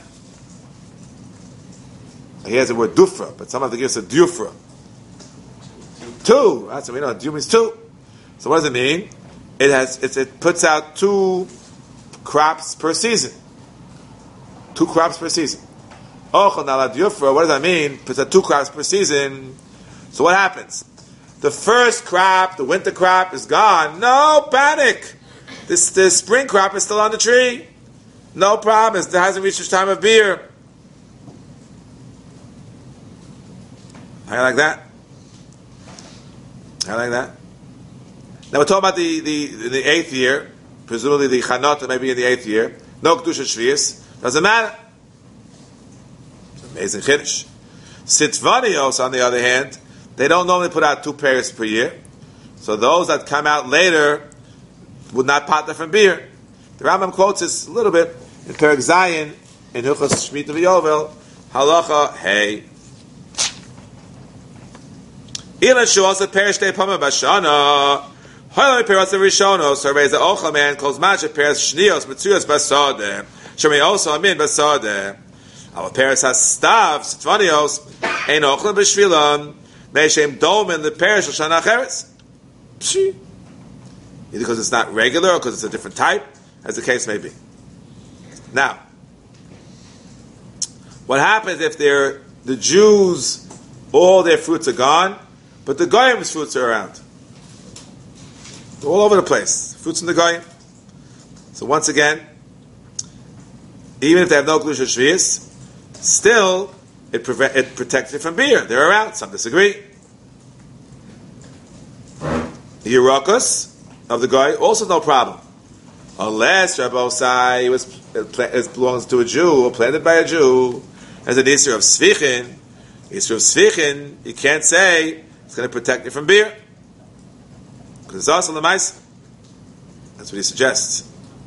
He has the word dufra, but some of the give us a dufra. Two. That's what we know. Du means two. So what does it mean? It has it, it puts out two crops per season. Two crops per season. Ochel nalad dufra. What does that mean? Puts out two crops per season. So what happens? The first crop, the winter crop, is gone. No panic. This the spring crop is still on the tree. No problem. It hasn't reached its time of beer. How you like that? How you like that? Now we're talking about the, the, the eighth year, presumably the Chanot maybe in the eighth year. No Kedusha Shvius. Doesn't matter. It's an amazing Chiddush. Sitvanios, on the other hand, they don't normally put out two pairs per year. So those that come out later would not partner from beer. The Rambam quotes this a little bit in Perek Zayin in Hilchos Shemitah V'Yovel. Halacha, hey. Ila shu also perish de pama bashana. Hoyloi peros of Rishono. So raise the Ochel man calls match of peros shnios mitzuyos basade. Shemei also amin basade. Our peros has stav sitvanios ein Ochel b'shvilam meishem domen the perish of shana cheres. Pshi. Either because it's not regular or because it's a different type, as the case may be. Now, what happens if they're the Jews? All their fruits are gone, but the Goyim's fruits are around. They're all over the place. Fruits in the Goyim. So once again, even if they have no Kedusha Shvius, still it prevent, it protects it from beer. They're around. Some disagree. The Yerakos of the Goy also no problem, unless Rabbosai was it belongs to a Jew or planted by a Jew as an Isser of Svichin. Isser of Svichin, you can't say it's going to protect you from beer. Because it's also the mice. That's what he suggests.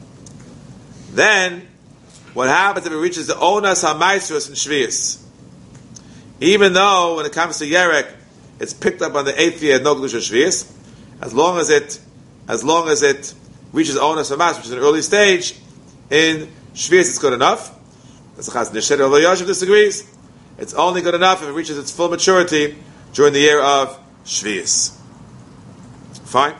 Then, what happens if it reaches the Onas HaMaisros and Shvius? Even though, when it comes to Yerek, it's picked up on the eighth year, no Kedusha Shvius, as long as it, as long as it reaches Onas HaMaisros, which is an early stage, in Shvius it's good enough. That's the Chazon Ish, although Yashiv disagrees. It's only good enough if it reaches its full maturity during the year of Shvius. Fine?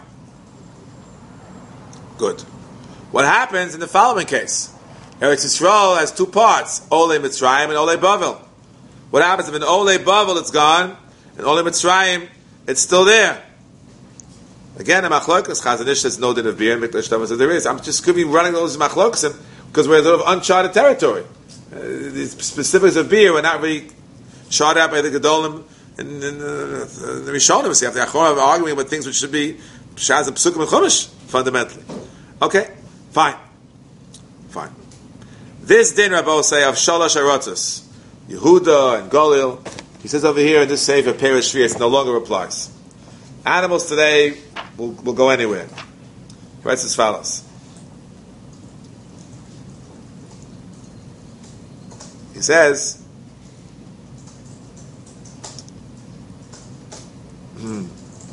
Good. What happens in the following case? Eretz Yisrael has two parts, Ole Mitzrayim and Ole Bavel. What happens if in Ole Bavel it's gone, and Ole Mitzrayim it's still there? Again, in Machlokas, Chazon Ish says no din of beer, and Mikdash Tava says there is. I'm just could be running those Machlokas because we're in a little uncharted territory. Uh, the specifics of beer were not really charted out by the Gedolim and, and uh, the Rishonim. So you have the Achorim arguing about things which should be Shaz and Psukim and Chumash, fundamentally. Okay, fine. Fine. This din Rabbi will say of Shalosh Arotzos, Yehuda and Golil, he says over here in this Sefer, Perish Shvius, no longer applies. Animals today will, will go anywhere. He writes as follows. He says, hmm.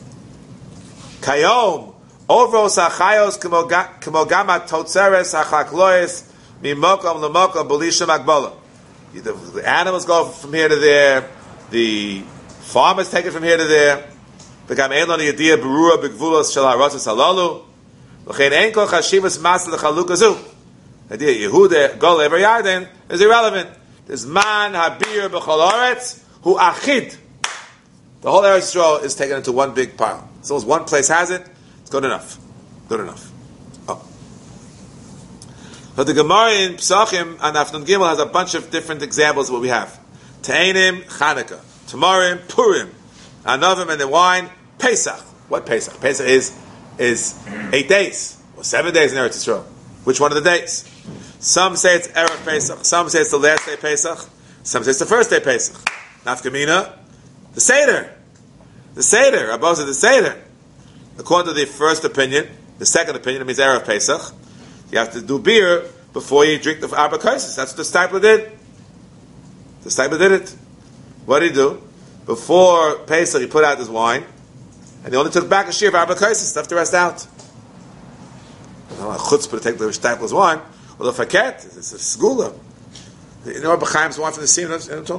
Kayom, Ovros achayos kemo gama totzeres achaklois mimokom lemokom b'lishem agbala. The animals go from here to there. The farmers take it from here to there. V'gam ein lo niyadiyah berura b'gvulos shel ha'rotzos halalu. L'chein ein kol chashivas masel l'chaluk azu. The idea Yehuda go ever Yarden is irrelevant. There's man habir b'chol haaretz hu achid. The whole Eretz Yisrael is taken into one big pile. As long as one place has it, it's good enough. Good enough. Oh. So the Gemara in Psachim and Afnun Gimel has a bunch of different examples of what we have. Ta'anim, Chanukah. Tamarim, Purim. Anavim and the wine, Pesach. What Pesach? Pesach is is eight days or seven days in Eretz Yisrael. Which one of the days? Some say it's Erev Pesach. Some say it's the last day Pesach. Some say it's the first day Pesach. Nafkamina, the Seder. The Seder. Abba said the Seder. According to the first opinion, the second opinion, it means Erev Pesach. You have to do beer before you drink the Arba Kaisis. That's what the Stipler did. The Stipler did it. What did he do? Before Pesach, he put out his wine, and he only took back a shear of Arba Kaisis, left the rest out. No, a chutzpah to take the Stipler's wine. Well, the faket, it's a segula. You know Reb Chaim's wine from the sea?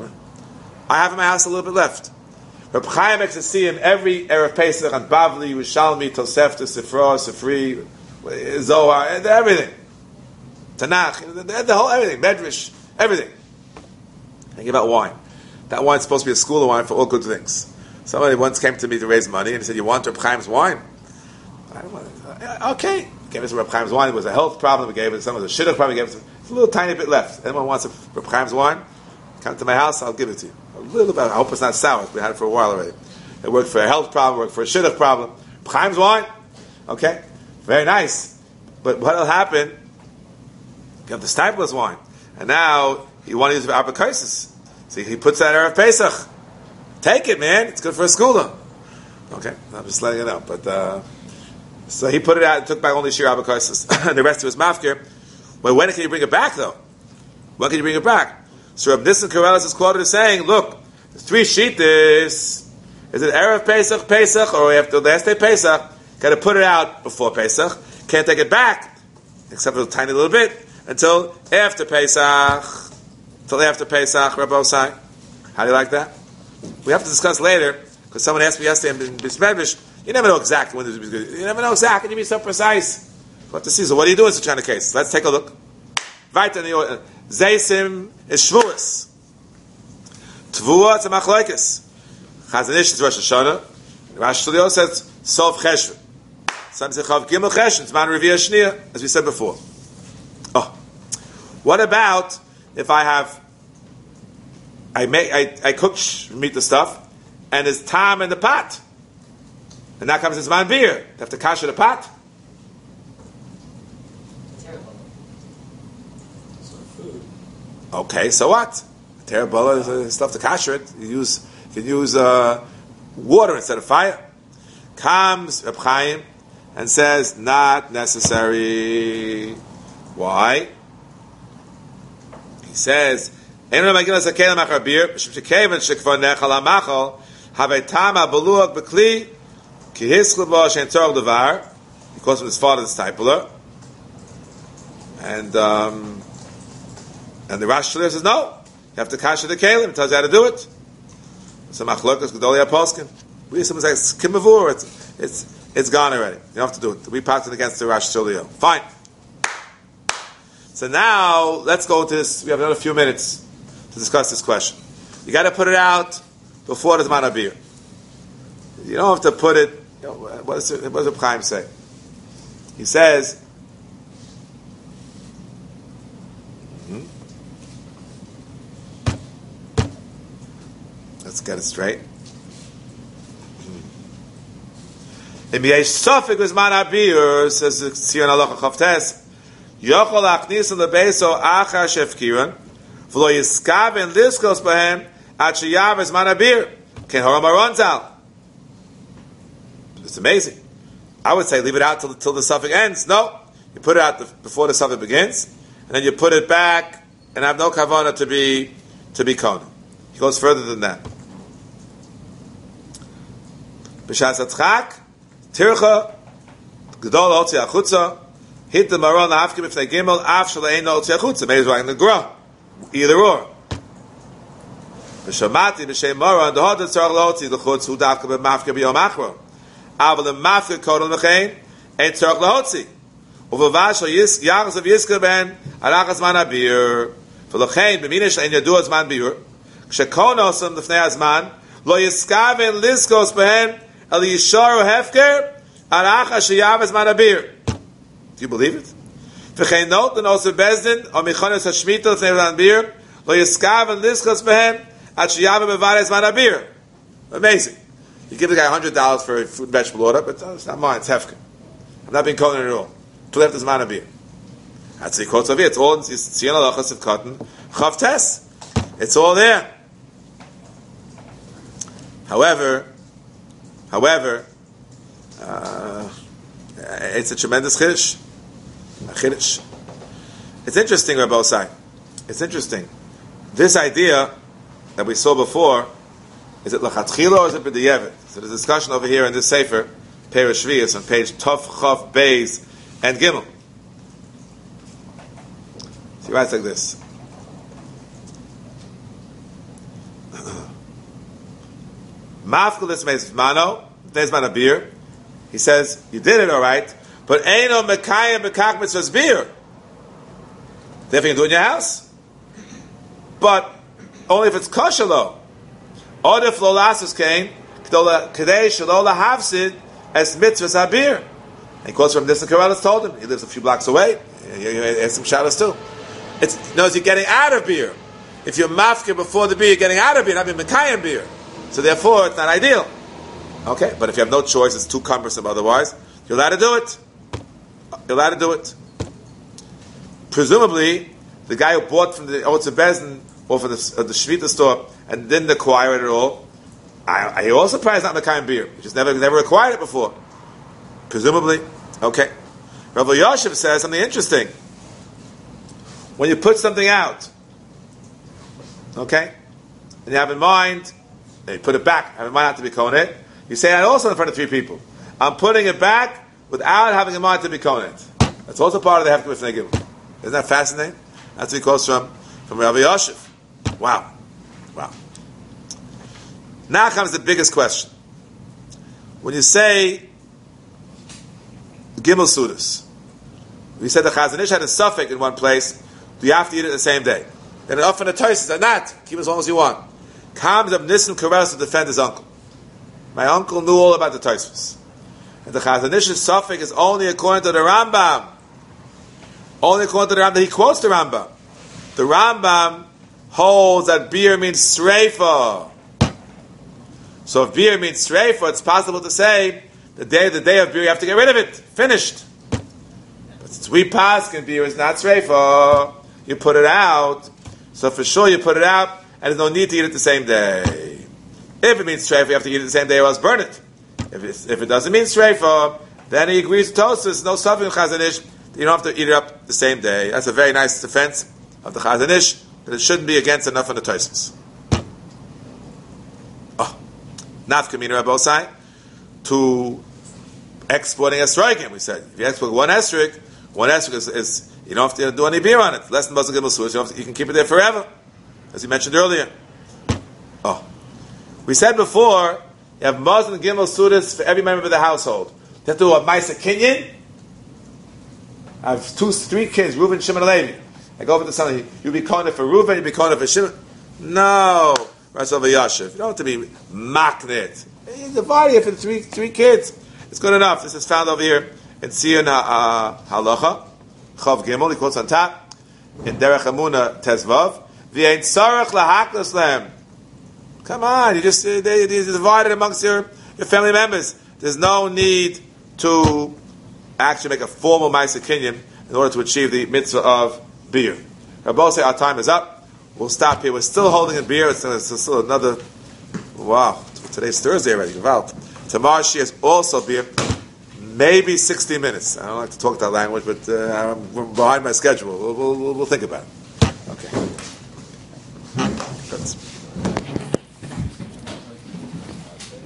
I have in my house a little bit left. Reb Chaim makes a siyum every Erev Pesach on Bavli, Yerushalmi, Tosefta, Sifra, Sifri, Zohar, and everything. Tanakh, the, the whole everything, Medrash, everything. Think about wine. That wine's supposed to be a school of wine for all good things. Somebody once came to me to raise money, and he said, "You want Reb Chaim's wine?" I don't want it. Okay. Gave us Reb Chaim's wine. It was a health problem. We gave it. Some was a shidduch problem. We gave it. It's a little tiny bit left. Anyone wants a Reb Chaim's wine? Come to my house. I'll give it to you. A little bit. I hope it's not sour. We had it for a while already. It worked for a health problem. Worked for a shidduch problem. Reb Chaim's wine. Okay. Very nice. But what'll happen? You have the Stipler's wine, and now you want to use it for Arba Kaisis. So he puts that Erev Pesach. Take it, man. It's good for a schooler. Okay. I'm just letting you know. But. Uh, So he put it out and took back only Shir Arba Kaisis. The rest of his mafkir. Well, when can you bring it back, though? When can you bring it back? So Reb Nissen Karelis is quoted as saying, look, three shittas. Is it Erev Pesach, Pesach, or after the last day Pesach? Got to put it out before Pesach. Can't take it back, except for a tiny little bit, until after Pesach. Until after Pesach, Rabbi Osai. How do you like that? We have to discuss later, because someone asked me yesterday in Bismedrish, you never know exactly when this is good. You never know exactly. You be so precise. We'll have to see. So what do you do in such kind of case? Let's take a look. Weiter in the order. Zeisim is Shvuas. Tvua is a Machlokes. Chazanish is Rosh Hashanah. Rashi Shlio says Sof Cheshvan. Some say Chav Gimel Cheshvan. It's Man Revi'ah Shnia, as we said before. Oh, what about if I have I make I, I cook meat the stuff and there's tam in the pot? And now comes this man beer. You have to kasher the pot. Terrible. It's not food. Okay, so what? Terrible is uh, stuff to kasher it. You use you can use uh, water instead of fire. Comes Reb Chaim and says not necessary. Why? He says Ein lo magilas akel machar beer mishum shekeven shekvar nechal hamachal havei tama beluach bekli. Because of his father's Stipler, and um, and the Rashi says no, you have to kasher the kelim. It tells you how to do it. So Machlokas Gedolia Poskin. We sometimes like Kimavur. It's it's it's gone already. You don't have to do it. We passed it against the Rashi Sholio. Fine. So now let's go to this. We have another few minutes to discuss this question. You got to put it out before the Zman HaBir. You don't have to put it. You know, what, does it, what does Reb Chaim say? He says, hmm? let's get it straight. Im yesh sofik b'zman habir, says Tzion Halacha Chavtes, yochol achnis lebeiso achar shefkiran, v'lo yiskaven liskos b'hem ad sheyav b'zman habir, ken horam aronzal. It's amazing. I would say leave it out till, till the suffix ends. No. You put it out the, before the suffix begins, and then you put it back, and have no kavanah to be to be kona. He goes further than that. B'shas atzchak, tircha, gedol otzi achutza, hit the maron lahafkim ifnei gimel, af shalein no otzi achutza. Maybe it's right in the gra. Either or. B'shamati b'shem maron, the hodet tzarach lo otzi l'chutz, hu dafka b'mafka b'yom achro. Aber the mafka kodol mechein ain't tzarach lahotzi. Uvavash yachas of yisker ben arachas man habir. V'lochein b'minish ein yadu azman bir. Kshekonosam l'fnei azman lo yiskaven liskos behen el yisharu hefker arachas sheyav azman habir. Do you believe it? V'chein not and also bezdin or michonos hashmita l'fnei azman bir lo yiskaven liskos behen at sheyav mevar azman habir. Amazing. You give the guy a hundred dollars for food and vegetable order, but it's not mine. It's hefker. I'm not being called at all. To left is man beer. That's the quotes of it. It's all in Tzion Halachas of Cotton Chav Tes. It's all there. However, however, uh, it's a tremendous chiddush. A chiddush. It's interesting, Rabbi Osai. It's interesting. This idea that we saw before, is it lachatchila or is it b'di'evet? So there's a discussion over here in this sefer, Perish Shvius, on page Tov Chav Beis and Gimel. So he writes like this. Mafkulis meizmano, meizman beer. He says, you did it all right, but eino mekayim bekach mitzvahs beer. Therefore you can do it in your house. But only if it's kosher lo. Or if lo lasus came, kadei shelo lahavsid as mitzvahs habir. And he quotes from this, and Karelis told him, he lives a few blocks away, he has some shadows too. It's, knows you're getting out of beer. If you're mafkir before the beer, you're getting out of beer, not being mekayim beer. So therefore, it's not ideal. Okay, but if you have no choice, it's too cumbersome otherwise, you're allowed to do it. You're allowed to do it. Presumably, the guy who bought from the Otzer Bezin or from the, uh, the Shvita store and didn't acquire it at all, I, I, he also probably not mekayim beer. He just never, never acquired it before. Presumably. Okay. Rav Yoshev says something interesting. When you put something out, okay, and you have in mind, and you put it back, have in mind not to be konet, you say that also in front of three people. I'm putting it back without having in mind to be konet. That's also part of the hefker b'fnei gimel. Isn't that fascinating? That's what he quotes from, from Rav Yoshev. Wow. Wow. Now comes the biggest question. When you say Gimel Sudas, we said the Chazon Ish had a suffix in one place, do you have to eat it the same day? Then it often the Tosis are not. Keep it as long as you want. Comes up Nissen Karelis to defend his uncle. My uncle knew all about the Tosis. And the Chazon Ish's suffix is only according to the Rambam. Only according to the Rambam. He quotes the Rambam. The Rambam holds that beer means sreifa. So if beer means sreifa, it's possible to say the day the day of beer you have to get rid of it. Finished. But since we pass and beer is not sreifa, you put it out. So for sure you put it out, and there's no need to eat it the same day. If it means sreifa, you have to eat it the same day or else burn it. If, it's, if it doesn't mean sreifa, then he agrees with Tosfos, no suffix in Chazon Ish, you don't have to eat it up the same day. That's a very nice defense of the Chazon Ish, that it shouldn't be against enough on the Tosfos. Oh, Nafka Mina Rabbi Osai, to exporting esrogim, we said. If you export one esrog, one esrog is, is, you don't have to do any beer on it. Less than Basel Gimel Sudas, you, you can keep it there forever, as you mentioned earlier. Oh, we said before, you have Basel Gimel Sudas for every member of the household. You have to do a Maisa Kinyan. I have two, three kids, Reuven, Shimon, and Levi. I go over to somebody, you'll be calling it for Reuven, you'll be calling it for Shimon. No, Rav Yashiv. You don't have to be maknit. You divide it for the three, three kids. It's good enough. This is found over here in Tzion uh, Halacha, Chav Gimel, he quotes on top, in Derech Emunah Tezvav, V'ein tzarech lahaklos lehem. Come on, you just, they, they divided amongst your, your family members. There's no need to actually make a formal Ma'aser Kinyan in order to achieve the mitzvah of beer. Rabbi say our time is up. We'll stop here. We're still holding in beer. It's, it's still another, wow, today's Thursday already. Tomorrow she has also beer. Maybe sixty minutes. I don't like to talk that language, but uh, I'm behind my schedule. We'll, we'll, we'll think about it. Okay. That's